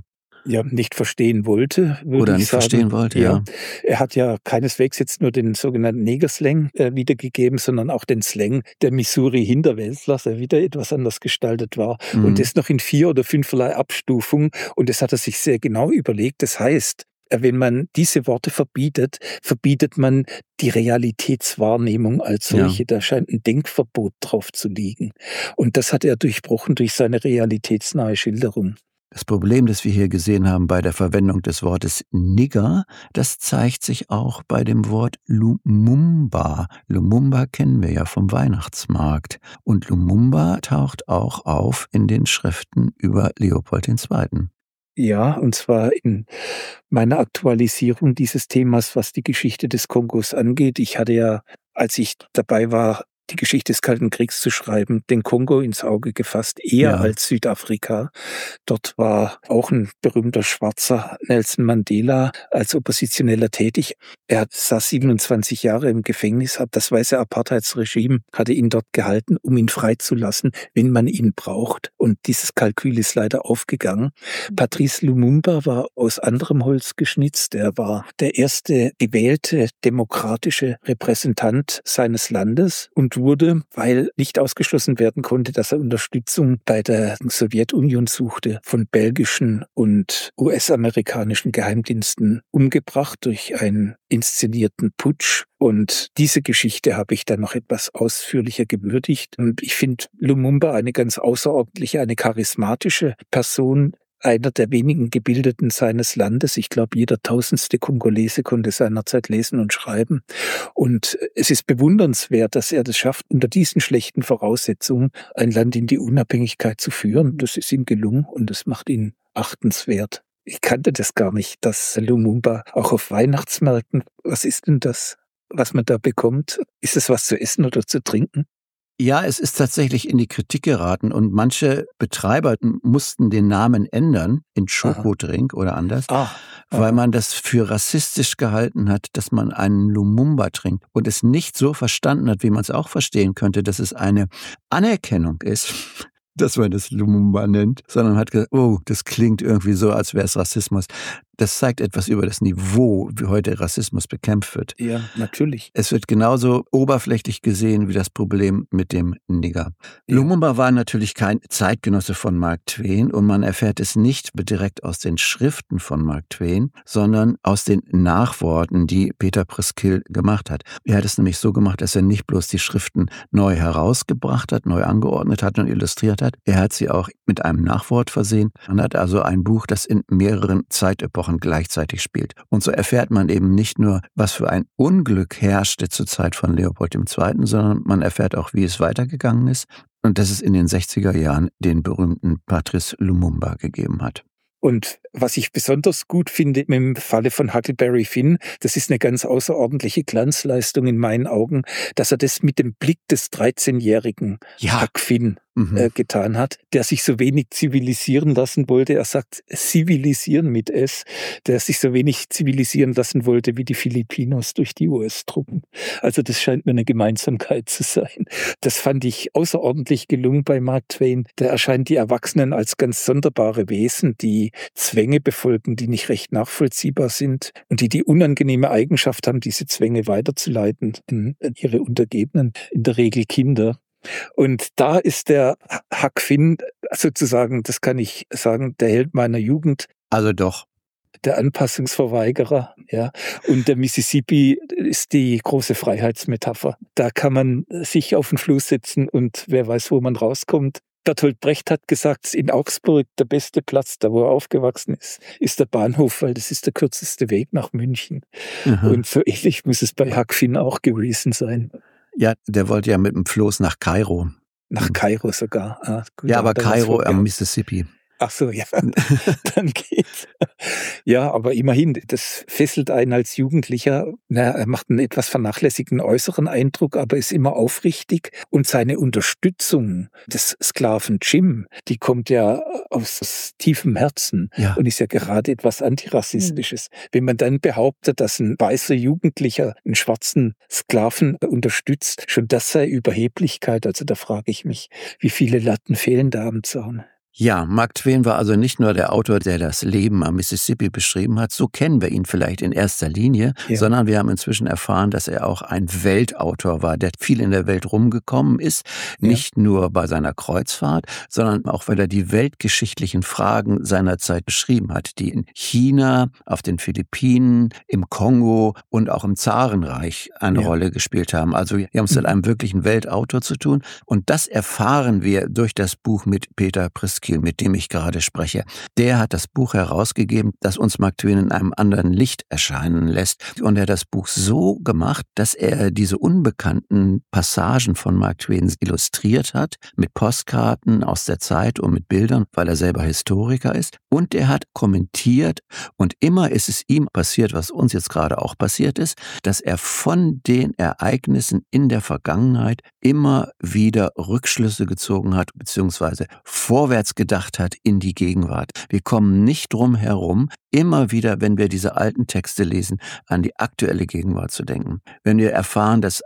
Speaker 2: ja nicht verstehen wollte, würde
Speaker 1: Oder
Speaker 2: ich
Speaker 1: nicht
Speaker 2: sagen.
Speaker 1: verstehen wollte, ja.
Speaker 2: Er hat ja keineswegs jetzt nur den sogenannten Negerslang wiedergegeben, sondern auch den Slang der Missouri-Hinterwäldler, der wieder etwas anders gestaltet war. Und das noch in 4 oder 5erlei Abstufung. Und das hat er sich sehr genau überlegt. Das heißt, wenn man diese Worte verbietet, verbietet man die Realitätswahrnehmung als solche. Da scheint ein Denkverbot drauf zu liegen. Und das hat er durchbrochen durch seine realitätsnahe Schilderung.
Speaker 1: Das Problem, das wir hier gesehen haben bei der Verwendung des Wortes Nigger, das zeigt sich auch bei dem Wort Lumumba. Lumumba kennen wir ja vom Weihnachtsmarkt. Und Lumumba taucht auch auf in den Schriften über Leopold II.
Speaker 2: Ja, und zwar in meiner Aktualisierung dieses Themas, was die Geschichte des Kongos angeht. Ich hatte ja, als ich dabei war, die Geschichte des Kalten Kriegs zu schreiben, den Kongo ins Auge gefasst, eher als Südafrika. Dort war auch ein berühmter Schwarzer, Nelson Mandela, als Oppositioneller tätig. Er saß 27 Jahre im Gefängnis, das weiße Apartheidsregime hatte ihn dort gehalten, um ihn freizulassen, wenn man ihn braucht. Und dieses Kalkül ist leider aufgegangen. Patrice Lumumba war aus anderem Holz geschnitzt. Er war der erste gewählte demokratische Repräsentant seines Landes und wurde, weil nicht ausgeschlossen werden konnte, dass er Unterstützung bei der Sowjetunion suchte, von belgischen und US-amerikanischen Geheimdiensten umgebracht durch einen inszenierten Putsch. Und diese Geschichte habe ich dann noch etwas ausführlicher gewürdigt. Und ich finde Lumumba eine ganz außerordentliche, eine charismatische Person, einer der wenigen Gebildeten seines Landes. Ich glaube, jeder 1000. Kongolese konnte seinerzeit lesen und schreiben. Und es ist bewundernswert, dass er das schafft, unter diesen schlechten Voraussetzungen ein Land in die Unabhängigkeit zu führen. Das ist ihm gelungen und das macht ihn achtenswert. Ich kannte das gar nicht, dass Lumumba auch auf Weihnachtsmärkten, was ist denn das, was man da bekommt? Ist es was zu essen oder zu trinken?
Speaker 1: Ja, es ist tatsächlich in die Kritik geraten und manche Betreiber mussten den Namen ändern in Schokodrink oder anders, weil man das für rassistisch gehalten hat, dass man einen Lumumba trinkt und es nicht so verstanden hat, wie man es auch verstehen könnte, dass es eine Anerkennung ist, dass man das Lumumba nennt, sondern hat gesagt, oh, das klingt irgendwie so, als wäre es Rassismus. Das zeigt etwas über das Niveau, wie heute Rassismus bekämpft wird.
Speaker 2: Ja, natürlich.
Speaker 1: Es wird genauso oberflächlich gesehen wie das Problem mit dem Nigger. Ja. Lumumba war natürlich kein Zeitgenosse von Mark Twain und man erfährt es nicht direkt aus den Schriften von Mark Twain, sondern aus den Nachworten, die Peter Preskill gemacht hat. Er hat es nämlich so gemacht, dass er nicht bloß die Schriften neu herausgebracht hat, neu angeordnet hat und illustriert hat, er hat sie auch mit einem Nachwort versehen. Man hat also ein Buch, das in mehreren Zeitepochen gleichzeitig spielt. Und so erfährt man eben nicht nur, was für ein Unglück herrschte zur Zeit von Leopold II., sondern man erfährt auch, wie es weitergegangen ist und dass es in den 60er Jahren den berühmten Patrice Lumumba gegeben hat.
Speaker 2: Und was ich besonders gut finde im Falle von Huckleberry Finn, das ist eine ganz außerordentliche Glanzleistung in meinen Augen, dass er das mit dem Blick des 13-jährigen Huck Finn getan hat, der sich so wenig zivilisieren lassen wollte. Er sagt zivilisieren mit S, der sich so wenig zivilisieren lassen wollte wie die Filipinos durch die US-Truppen. Also das scheint mir eine Gemeinsamkeit zu sein. Das fand ich außerordentlich gelungen bei Mark Twain. Da erscheinen die Erwachsenen als ganz sonderbare Wesen, die Zwänge befolgen, die nicht recht nachvollziehbar sind und die unangenehme Eigenschaft haben, diese Zwänge weiterzuleiten an ihre Untergebenen, in der Regel Kinder. Und da ist der Huck Finn sozusagen, das kann ich sagen, der Held meiner Jugend.
Speaker 1: Also doch.
Speaker 2: Der Anpassungsverweigerer, ja. Und der Mississippi ist die große Freiheitsmetapher. Da kann man sich auf den Fluss setzen und wer weiß, wo man rauskommt. Bertolt Brecht hat gesagt, in Augsburg der beste Platz, da wo er aufgewachsen ist der Bahnhof, weil das ist der kürzeste Weg nach München. Und so ähnlich muss es bei Huck Finn auch gewesen sein.
Speaker 1: Ja, der wollte ja mit dem Floß nach Kairo.
Speaker 2: Nach Kairo sogar. Gut,
Speaker 1: ja, aber Kairo am Mississippi.
Speaker 2: Ach so, ja, dann geht's. Ja, aber immerhin, das fesselt einen als Jugendlicher. Er macht einen etwas vernachlässigten äußeren Eindruck, aber ist immer aufrichtig. Und seine Unterstützung des Sklaven Jim, die kommt ja aus tiefem Herzen und ist ja gerade etwas Antirassistisches. Wenn man dann behauptet, dass ein weißer Jugendlicher einen schwarzen Sklaven unterstützt, schon das sei Überheblichkeit. Also da frage ich mich, wie viele Latten fehlen da am Zaun?
Speaker 1: Ja, Mark Twain war also nicht nur der Autor, der das Leben am Mississippi beschrieben hat, so kennen wir ihn vielleicht in erster Linie, sondern wir haben inzwischen erfahren, dass er auch ein Weltautor war, der viel in der Welt rumgekommen ist, nicht nur bei seiner Kreuzfahrt, sondern auch, weil er die weltgeschichtlichen Fragen seiner Zeit beschrieben hat, die in China, auf den Philippinen, im Kongo und auch im Zarenreich eine Rolle gespielt haben. Also wir haben es mit einem wirklichen Weltautor zu tun und das erfahren wir durch das Buch mit Peter Priske, mit dem ich gerade spreche. Der hat das Buch herausgegeben, das uns Mark Twain in einem anderen Licht erscheinen lässt. Und er hat das Buch so gemacht, dass er diese unbekannten Passagen von Mark Twain illustriert hat, mit Postkarten aus der Zeit und mit Bildern, weil er selber Historiker ist. Und er hat kommentiert und immer ist es ihm passiert, was uns jetzt gerade auch passiert ist, dass er von den Ereignissen in der Vergangenheit immer wieder Rückschlüsse gezogen hat, beziehungsweise vorwärts gedacht hat in die Gegenwart. Wir kommen nicht drum herum, immer wieder, wenn wir diese alten Texte lesen, an die aktuelle Gegenwart zu denken. Wenn wir erfahren, dass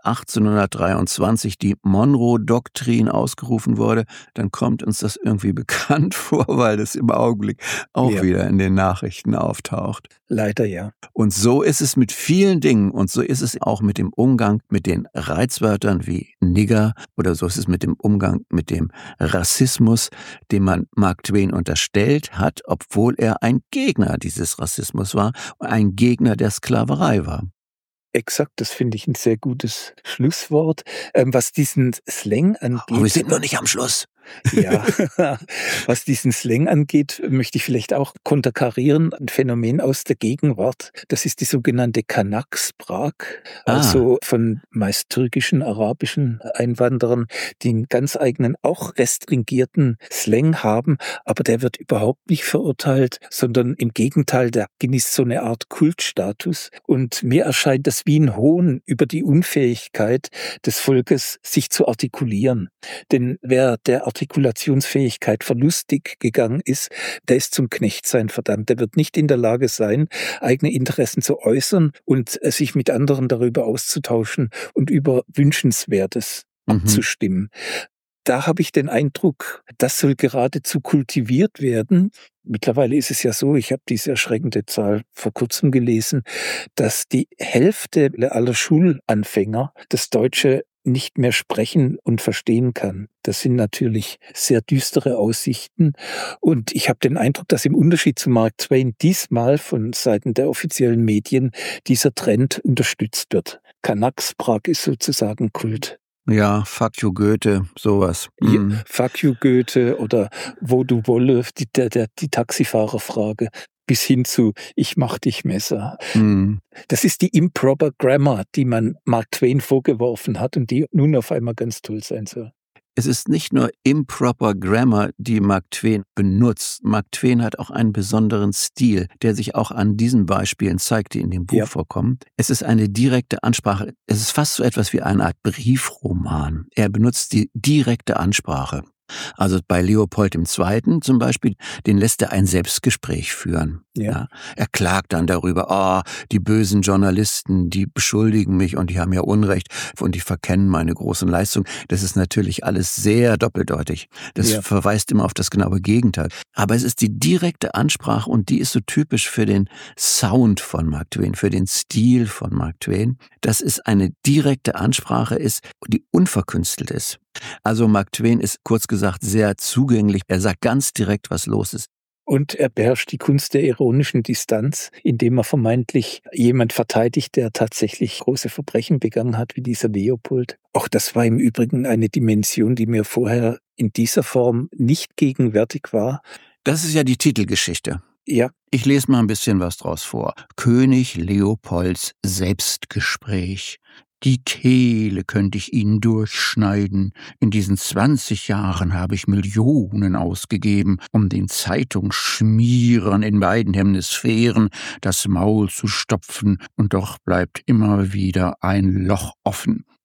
Speaker 1: 1823 die Monroe-Doktrin ausgerufen wurde, dann kommt uns das irgendwie bekannt vor, weil das im Augenblick auch wieder in den Nachrichten auftaucht.
Speaker 2: Leider ja.
Speaker 1: Und so ist es mit vielen Dingen und so ist es auch mit dem Umgang mit den Reizwörtern wie Nigger oder so ist es mit dem Umgang mit dem Rassismus, dem man Mark Twain unterstellt hat, obwohl er ein Gegner dieses Rassismus war, ein Gegner der Sklaverei war.
Speaker 2: Exakt, das finde ich ein sehr gutes Schlusswort. Was diesen Slang angeht.
Speaker 1: Aber wir sind noch nicht am Schluss.
Speaker 2: Ja, was diesen Slang angeht, möchte ich vielleicht auch konterkarieren. Ein Phänomen aus der Gegenwart. Das ist die sogenannte Kanak-Sprach, also von meist türkischen, arabischen Einwanderern, die einen ganz eigenen, auch restringierten Slang haben. Aber der wird überhaupt nicht verurteilt, sondern im Gegenteil, der genießt so eine Art Kultstatus. Und mir erscheint das wie ein Hohn über die Unfähigkeit des Volkes, sich zu artikulieren. Denn wer der Artikulationsfähigkeit verlustig gegangen ist, der ist zum Knechtsein verdammt. Der wird nicht in der Lage sein, eigene Interessen zu äußern und sich mit anderen darüber auszutauschen und über Wünschenswertes abzustimmen. Da habe ich den Eindruck, das soll geradezu kultiviert werden. Mittlerweile ist es ja so, ich habe diese erschreckende Zahl vor kurzem gelesen, dass die Hälfte aller Schulanfänger das Deutsche nicht mehr sprechen und verstehen kann. Das sind natürlich sehr düstere Aussichten. Und ich habe den Eindruck, dass im Unterschied zu Mark Twain diesmal von Seiten der offiziellen Medien dieser Trend unterstützt wird. Kanak-Sprach ist sozusagen Kult.
Speaker 1: Ja, fuck you Goethe, sowas.
Speaker 2: Ja, fuck you Goethe oder wo du wolle, die Taxifahrerfrage. Bis hin zu ich mach dich Messer. Das ist die Improper Grammar, die man Mark Twain vorgeworfen hat und die nun auf einmal ganz toll sein soll.
Speaker 1: Es ist nicht nur Improper Grammar, die Mark Twain benutzt. Mark Twain hat auch einen besonderen Stil, der sich auch an diesen Beispielen zeigt, die in dem Buch vorkommen. Es ist eine direkte Ansprache. Es ist fast so etwas wie eine Art Briefroman. Er benutzt die direkte Ansprache. Also bei Leopold II. Zum Beispiel, den lässt er ein Selbstgespräch führen. Ja. Er klagt dann darüber, die bösen Journalisten, die beschuldigen mich und die haben ja Unrecht und die verkennen meine großen Leistungen. Das ist natürlich alles sehr doppeldeutig. Das verweist immer auf das genaue Gegenteil. Aber es ist die direkte Ansprache und die ist so typisch für den Sound von Mark Twain, für den Stil von Mark Twain, dass es eine direkte Ansprache ist, die unverkünstelt ist. Also Mark Twain ist kurz gesagt sehr zugänglich. Er sagt ganz direkt, was los ist.
Speaker 2: Und er beherrscht die Kunst der ironischen Distanz, indem er vermeintlich jemand verteidigt, der tatsächlich große Verbrechen begangen hat, wie dieser Leopold. Auch das war im Übrigen eine Dimension, die mir vorher in dieser Form nicht gegenwärtig war.
Speaker 1: Das ist ja die Titelgeschichte.
Speaker 2: Ja.
Speaker 1: Ich lese mal ein bisschen was draus vor. König Leopolds Selbstgespräch. Die Kehle könnte ich Ihnen durchschneiden. In diesen 20 Jahren habe ich Millionen ausgegeben, um den Zeitungsschmierern in beiden Hemisphären das Maul zu stopfen, und doch bleibt immer wieder ein Loch offen.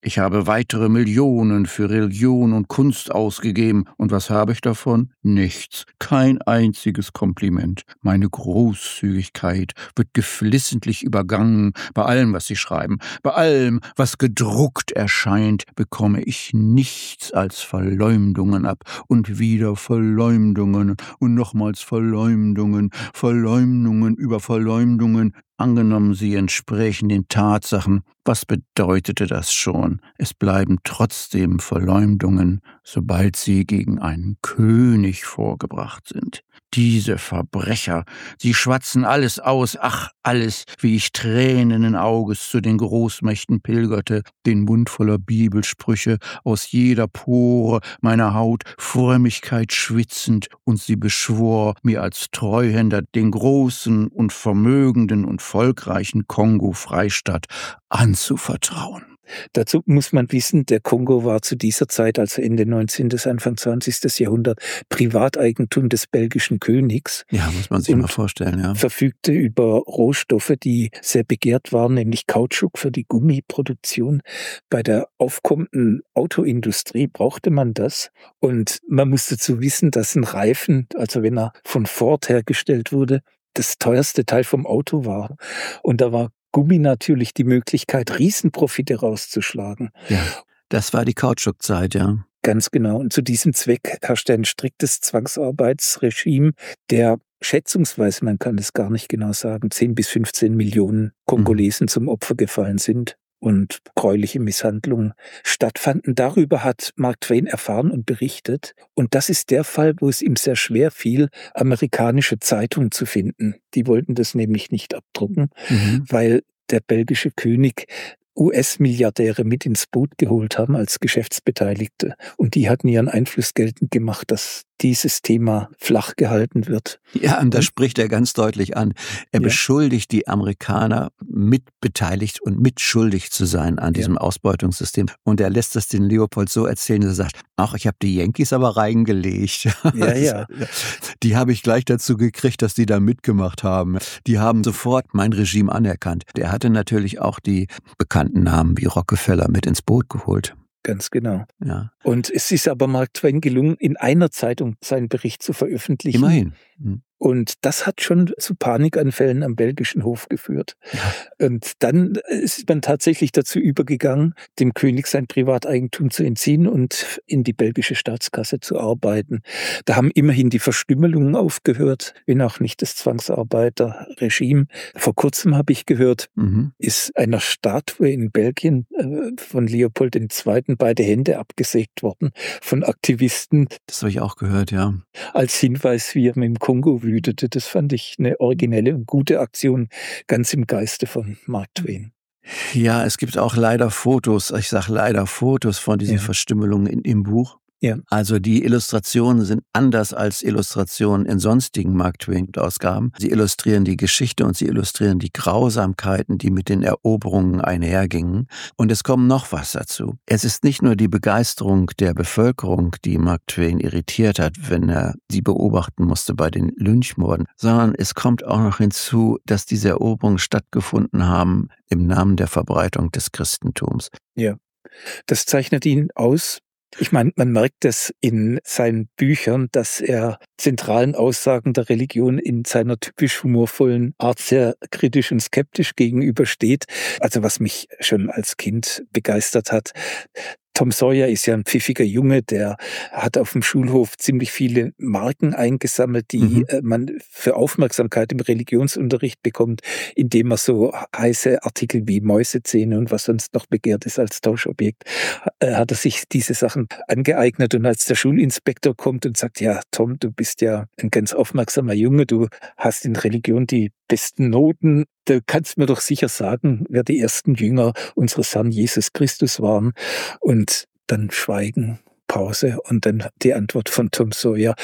Speaker 1: Ich habe weitere Millionen für Religion und Kunst ausgegeben. Und was habe ich davon? Nichts. Kein einziges Kompliment. Meine Großzügigkeit wird geflissentlich übergangen. Bei allem, was Sie schreiben, bei allem, was gedruckt erscheint, bekomme ich nichts als Verleumdungen ab. Und wieder Verleumdungen und nochmals Verleumdungen, Verleumdungen über Verleumdungen. Angenommen, sie entsprechen den Tatsachen, was bedeutete das schon? Es bleiben trotzdem Verleumdungen, sobald sie gegen einen König vorgebracht sind. Diese Verbrecher, sie schwatzen alles aus, ach, alles, wie ich tränenden Auges zu den Großmächten pilgerte, den Mund voller Bibelsprüche, aus jeder Pore meiner Haut Frömmigkeit schwitzend, und sie beschwor, mir als Treuhänder den großen und vermögenden und volkreichen Kongo-Freistaat anzuvertrauen.
Speaker 2: Dazu muss man wissen, der Kongo war zu dieser Zeit, also Ende 19., Anfang 20. Jahrhundert, Privateigentum des belgischen Königs.
Speaker 1: Ja, muss man sich mal vorstellen, ja.
Speaker 2: Verfügte über Rohstoffe, die sehr begehrt waren, nämlich Kautschuk für die Gummiproduktion. Bei der aufkommenden Autoindustrie brauchte man das. Und man muss dazu wissen, dass ein Reifen, also wenn er von Ford hergestellt wurde, das teuerste Teil vom Auto war. Und da war Gummi natürlich die Möglichkeit, Riesenprofite rauszuschlagen.
Speaker 1: Ja, das war die Kautschukzeit, ja.
Speaker 2: Ganz genau. Und zu diesem Zweck herrschte ein striktes Zwangsarbeitsregime, der schätzungsweise, man kann es gar nicht genau sagen, 10 bis 15 Millionen Kongolesen zum Opfer gefallen sind und gräuliche Misshandlungen stattfanden. Darüber hat Mark Twain erfahren und berichtet. Und das ist der Fall, wo es ihm sehr schwer fiel, amerikanische Zeitungen zu finden. Die wollten das nämlich nicht abdrucken, weil der belgische König US-Milliardäre mit ins Boot geholt haben als Geschäftsbeteiligte. Und die hatten ihren Einfluss geltend gemacht, dass dieses Thema flach gehalten wird.
Speaker 1: Ja, und das spricht er ganz deutlich an. Er beschuldigt die Amerikaner, mitbeteiligt und mitschuldig zu sein an diesem Ausbeutungssystem. Und er lässt das den Leopold so erzählen, dass er sagt, ach, ich habe die Yankees aber reingelegt.
Speaker 2: Ja.
Speaker 1: Die habe ich gleich dazu gekriegt, dass die da mitgemacht haben. Die haben sofort mein Regime anerkannt. Der hatte natürlich auch die bekannten Namen wie Rockefeller mit ins Boot geholt.
Speaker 2: Ganz genau.
Speaker 1: Ja.
Speaker 2: Und es ist aber Mark Twain gelungen, in einer Zeitung seinen Bericht zu veröffentlichen.
Speaker 1: Immerhin.
Speaker 2: Und das hat schon zu Panikanfällen am belgischen Hof geführt. Ja. Und dann ist man tatsächlich dazu übergegangen, dem König sein Privateigentum zu entziehen und in die belgische Staatskasse zu arbeiten. Da haben immerhin die Verstümmelungen aufgehört, wenn auch nicht das Zwangsarbeiterregime. Vor kurzem habe ich gehört, ist einer Statue in Belgien von Leopold II. Beide Hände abgesägt worden von Aktivisten.
Speaker 1: Das habe ich auch gehört, ja.
Speaker 2: Als Hinweis, wie er mit dem Kongo wütete. Das fand ich eine originelle und gute Aktion, ganz im Geiste von Mark Twain.
Speaker 1: Ja, es gibt auch leider Fotos, ich sage leider Fotos von diesen Verstümmelungen im Buch.
Speaker 2: Ja.
Speaker 1: Also die Illustrationen sind anders als Illustrationen in sonstigen Mark Twain-Ausgaben. Sie illustrieren die Geschichte und sie illustrieren die Grausamkeiten, die mit den Eroberungen einhergingen. Und es kommt noch was dazu. Es ist nicht nur die Begeisterung der Bevölkerung, die Mark Twain irritiert hat, wenn er sie beobachten musste bei den Lynchmorden, sondern es kommt auch noch hinzu, dass diese Eroberungen stattgefunden haben im Namen der Verbreitung des Christentums.
Speaker 2: Ja, das zeichnet ihn aus. Ich meine, man merkt es in seinen Büchern, dass er zentralen Aussagen der Religion in seiner typisch humorvollen Art sehr kritisch und skeptisch gegenübersteht. Also was mich schon als Kind begeistert hat. Tom Sawyer ist ja ein pfiffiger Junge, der hat auf dem Schulhof ziemlich viele Marken eingesammelt, die man für Aufmerksamkeit im Religionsunterricht bekommt, indem er so heiße Artikel wie Mäusezähne und was sonst noch begehrt ist als Tauschobjekt, hat er sich diese Sachen angeeignet. Und als der Schulinspektor kommt und sagt, ja, Tom, du bist ja ein ganz aufmerksamer Junge, du hast in Religion die besten Noten, du kannst mir doch sicher sagen, wer die ersten Jünger unseres Herrn Jesus Christus waren. Und dann Schweigen, Pause und dann die Antwort von Tom Sawyer,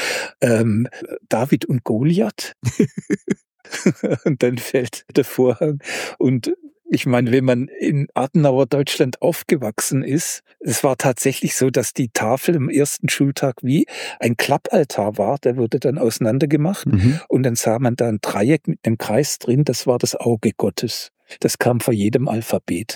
Speaker 2: David und Goliath. Und dann fällt der Vorhang. Und ich meine, wenn man in Adenauer Deutschland aufgewachsen ist, es war tatsächlich so, dass die Tafel am ersten Schultag wie ein Klappaltar war. Der wurde dann auseinandergemacht und dann sah man da ein Dreieck mit einem Kreis drin. Das war das Auge Gottes. Das kam vor jedem Alphabet.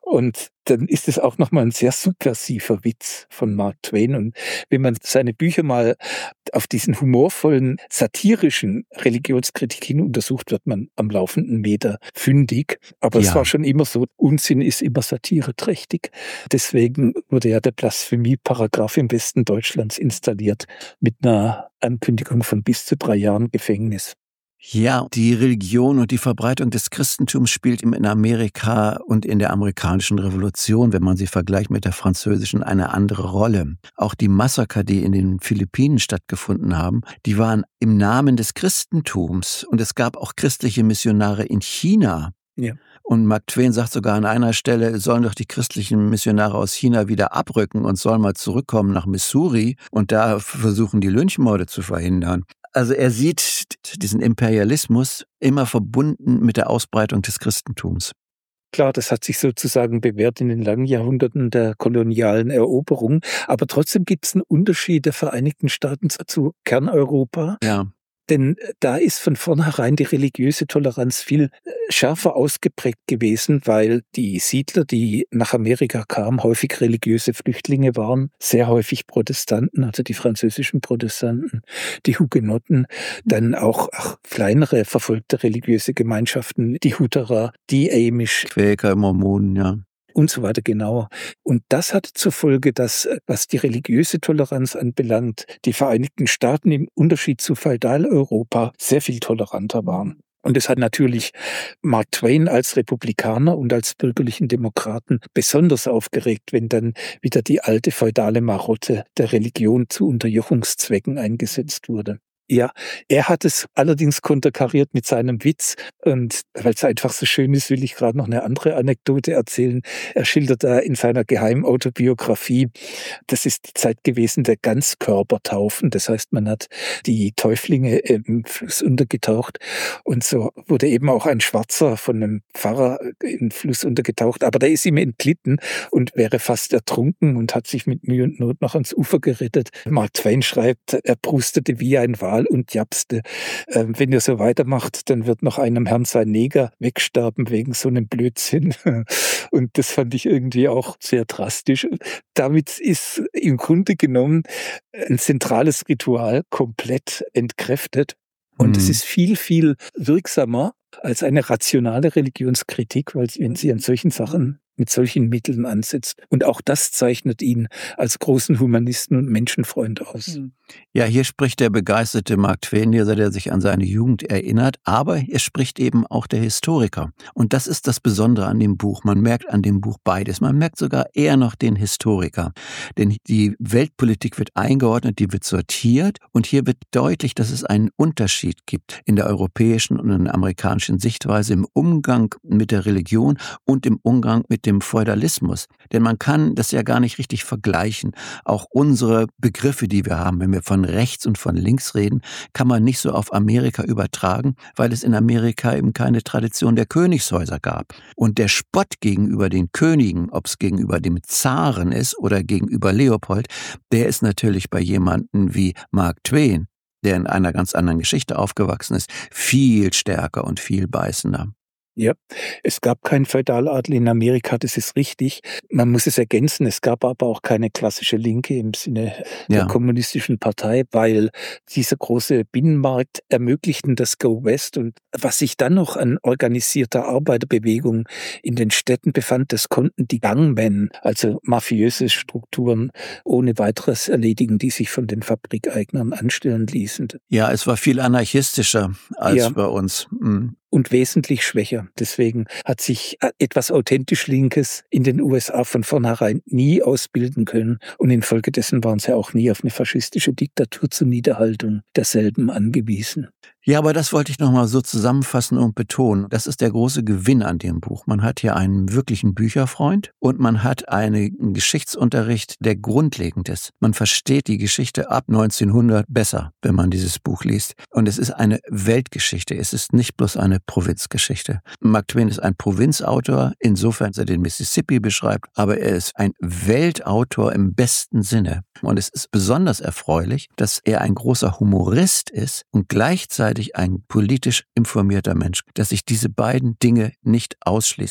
Speaker 2: Und dann ist es auch nochmal ein sehr subversiver Witz von Mark Twain. Und wenn man seine Bücher mal auf diesen humorvollen, satirischen Religionskritik hin untersucht, wird man am laufenden Meter fündig. Aber es war schon immer so, Unsinn ist immer satireträchtig. Deswegen wurde ja der Blasphemie-Paragraph im Westen Deutschlands installiert mit einer Ankündigung von bis zu 3 Jahren Gefängnis.
Speaker 1: Ja, die Religion und die Verbreitung des Christentums spielt in Amerika und in der amerikanischen Revolution, wenn man sie vergleicht mit der französischen, eine andere Rolle. Auch die Massaker, die in den Philippinen stattgefunden haben, die waren im Namen des Christentums. Und es gab auch christliche Missionare in China.
Speaker 2: Ja.
Speaker 1: Und Mark Twain sagt sogar an einer Stelle, sollen doch die christlichen Missionare aus China wieder abrücken und sollen mal zurückkommen nach Missouri und da versuchen, die Lynchmorde zu verhindern. Also er sieht diesen Imperialismus immer verbunden mit der Ausbreitung des Christentums.
Speaker 2: Klar, das hat sich sozusagen bewährt in den langen Jahrhunderten der kolonialen Eroberung. Aber trotzdem gibt es einen Unterschied der Vereinigten Staaten zu Kerneuropa.
Speaker 1: Ja.
Speaker 2: Denn da ist von vornherein die religiöse Toleranz viel schärfer ausgeprägt gewesen, weil die Siedler, die nach Amerika kamen, häufig religiöse Flüchtlinge waren, sehr häufig Protestanten, also die französischen Protestanten, die Hugenotten, dann auch kleinere verfolgte religiöse Gemeinschaften, die Hutterer, die Amish,
Speaker 1: Quäker, Mormonen, ja.
Speaker 2: Und so weiter, genauer. Und das hat zur Folge, dass, was die religiöse Toleranz anbelangt, die Vereinigten Staaten im Unterschied zu Feudaleuropa sehr viel toleranter waren. Und es hat natürlich Mark Twain als Republikaner und als bürgerlichen Demokraten besonders aufgeregt, wenn dann wieder die alte feudale Marotte der Religion zu Unterjochungszwecken eingesetzt wurde. Ja, er hat es allerdings konterkariert mit seinem Witz und weil es einfach so schön ist, will ich gerade noch eine andere Anekdote erzählen. Er schildert da in seiner Geheimautobiografie, das ist die Zeit gewesen der Ganzkörpertaufen. Das heißt, man hat die Täuflinge im Fluss untergetaucht und so wurde eben auch ein Schwarzer von einem Pfarrer im Fluss untergetaucht, aber der ist ihm entglitten und wäre fast ertrunken und hat sich mit Mühe und Not noch ans Ufer gerettet. Mark Twain schreibt, er prustete wie ein Wal und japste. Wenn ihr so weitermacht, dann wird noch einem Herrn sein Neger wegsterben wegen so einem Blödsinn. Und das fand ich irgendwie auch sehr drastisch. Damit ist im Grunde genommen ein zentrales Ritual komplett entkräftet. Und es ist viel, viel wirksamer als eine rationale Religionskritik, weil wenn sie an solchen Sachen mit solchen Mitteln ansetzt. Und auch das zeichnet ihn als großen Humanisten und Menschenfreund aus.
Speaker 1: Ja, hier spricht der begeisterte Mark Twain, der sich an seine Jugend erinnert, aber hier spricht eben auch der Historiker. Und das ist das Besondere an dem Buch. Man merkt an dem Buch beides. Man merkt sogar eher noch den Historiker. Denn die Weltpolitik wird eingeordnet, die wird sortiert und hier wird deutlich, dass es einen Unterschied gibt in der europäischen und in der amerikanischen Sichtweise im Umgang mit der Religion und im Umgang mit dem Feudalismus. Denn man kann das ja gar nicht richtig vergleichen. Auch unsere Begriffe, die wir haben, wenn wir von rechts und von links reden, kann man nicht so auf Amerika übertragen, weil es in Amerika eben keine Tradition der Königshäuser gab. Und der Spott gegenüber den Königen, ob es gegenüber dem Zaren ist oder gegenüber Leopold, der ist natürlich bei jemandem wie Mark Twain, der in einer ganz anderen Geschichte aufgewachsen ist, viel stärker und viel beißender.
Speaker 2: Ja, es gab keinen Feudaladel in Amerika, das ist richtig. Man muss es ergänzen, es gab aber auch keine klassische Linke im Sinne der kommunistischen Partei, weil dieser große Binnenmarkt ermöglichten das Go West und was sich dann noch an organisierter Arbeiterbewegung in den Städten befand, das konnten die Gangmen, also mafiöse Strukturen, ohne weiteres erledigen, die sich von den Fabrikeignern anstellen ließen.
Speaker 1: Ja, es war viel anarchistischer als bei uns.
Speaker 2: Und wesentlich schwächer. Deswegen hat sich etwas authentisch Linkes in den USA von vornherein nie ausbilden können und infolgedessen waren sie auch nie auf eine faschistische Diktatur zur Niederhaltung derselben angewiesen.
Speaker 1: Ja, aber das wollte ich nochmal so zusammenfassen und betonen. Das ist der große Gewinn an dem Buch. Man hat hier einen wirklichen Bücherfreund und man hat einen Geschichtsunterricht, der grundlegend ist. Man versteht die Geschichte ab 1900 besser, wenn man dieses Buch liest. Und es ist eine Weltgeschichte. Es ist nicht bloß eine Provinzgeschichte. Mark Twain ist ein Provinzautor, insofern er den Mississippi beschreibt, aber er ist ein Weltautor im besten Sinne. Und es ist besonders erfreulich, dass er ein großer Humorist ist und gleichzeitig ein politisch informierter Mensch, dass sich diese beiden Dinge nicht ausschließen.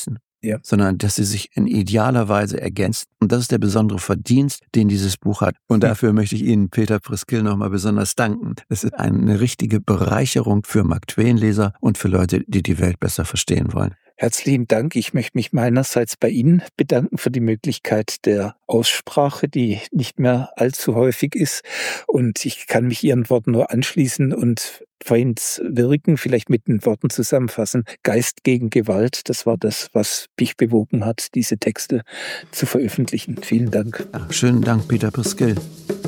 Speaker 1: sondern dass sie sich in idealer Weise ergänzt. Und das ist der besondere Verdienst, den dieses Buch hat. Und dafür möchte ich Ihnen, Peter Priskill, nochmal besonders danken. Es ist eine richtige Bereicherung für Mark Twain-Leser und für Leute, die die Welt besser verstehen wollen.
Speaker 2: Herzlichen Dank. Ich möchte mich meinerseits bei Ihnen bedanken für die Möglichkeit der Aussprache, die nicht mehr allzu häufig ist. Und ich kann mich Ihren Worten nur anschließen und Twains Wirken vielleicht mit den Worten zusammenfassen. Geist gegen Gewalt, das war das, was mich bewogen hat, diese Texte zu veröffentlichen. Vielen Dank.
Speaker 1: Ja, schönen Dank, Peter Priskill.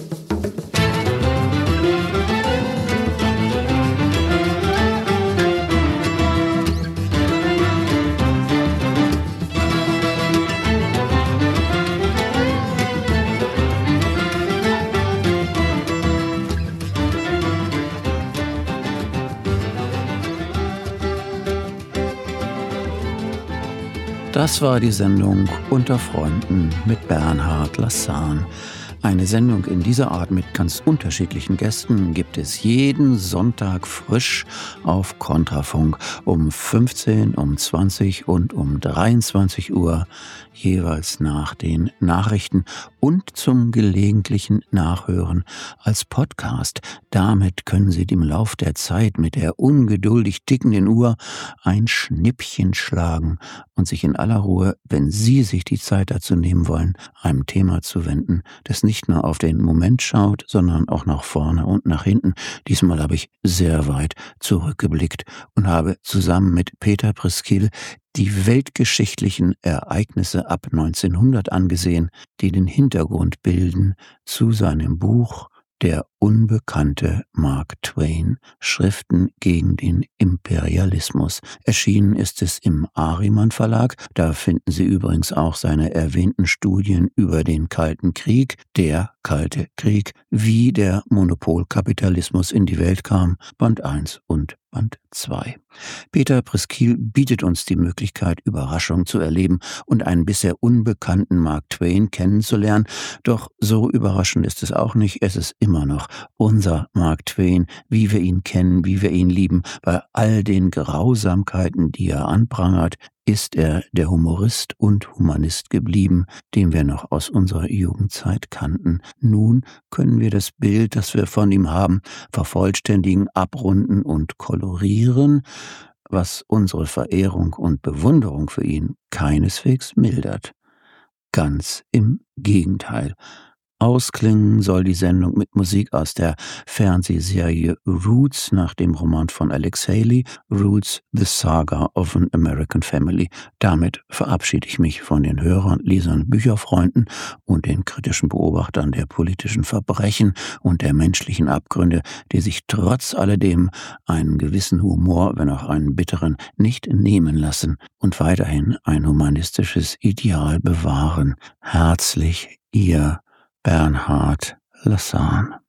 Speaker 1: Das war die Sendung Unter Freunden mit Bernhard Lassan. Eine Sendung in dieser Art mit ganz unterschiedlichen Gästen gibt es jeden Sonntag frisch auf Kontrafunk um 15, um 20 und um 23 Uhr, jeweils nach den Nachrichten und zum gelegentlichen Nachhören als Podcast. Damit können Sie dem Lauf der Zeit mit der ungeduldig tickenden Uhr ein Schnippchen schlagen und sich in aller Ruhe, wenn Sie sich die Zeit dazu nehmen wollen, einem Thema zu wenden, das nicht nur auf den Moment schaut, sondern auch nach vorne und nach hinten. Diesmal habe ich sehr weit zurückgeblickt und habe zusammen mit Peter Priskill die weltgeschichtlichen Ereignisse ab 1900 angesehen, die den Hintergrund bilden zu seinem Buch Der unbekannte Mark Twain, Schriften gegen den Imperialismus. Erschienen ist es im Ahriman Verlag. Da finden Sie übrigens auch seine erwähnten Studien über den Kalten Krieg, der Kalte Krieg, wie der Monopolkapitalismus in die Welt kam, Band 1 und Band 2. Peter Priskill bietet uns die Möglichkeit, Überraschung zu erleben und einen bisher unbekannten Mark Twain kennenzulernen. Doch so überraschend ist es auch nicht. Es ist immer noch unser Mark Twain, wie wir ihn kennen, wie wir ihn lieben. Bei all den Grausamkeiten, die er anprangert, ist er der Humorist und Humanist geblieben, den wir noch aus unserer Jugendzeit kannten. Nun können wir das Bild, das wir von ihm haben, vervollständigen, abrunden und kolorieren, was unsere Verehrung und Bewunderung für ihn keineswegs mildert. Ganz im Gegenteil. Ausklingen soll die Sendung mit Musik aus der Fernsehserie Roots nach dem Roman von Alex Haley, Roots, The Saga of an American Family. Damit verabschiede ich mich von den Hörern, Lesern, Bücherfreunden und den kritischen Beobachtern der politischen Verbrechen und der menschlichen Abgründe, die sich trotz alledem einen gewissen Humor, wenn auch einen bitteren, nicht nehmen lassen und weiterhin ein humanistisches Ideal bewahren. Herzlich, Ihr Bernhard Lassan.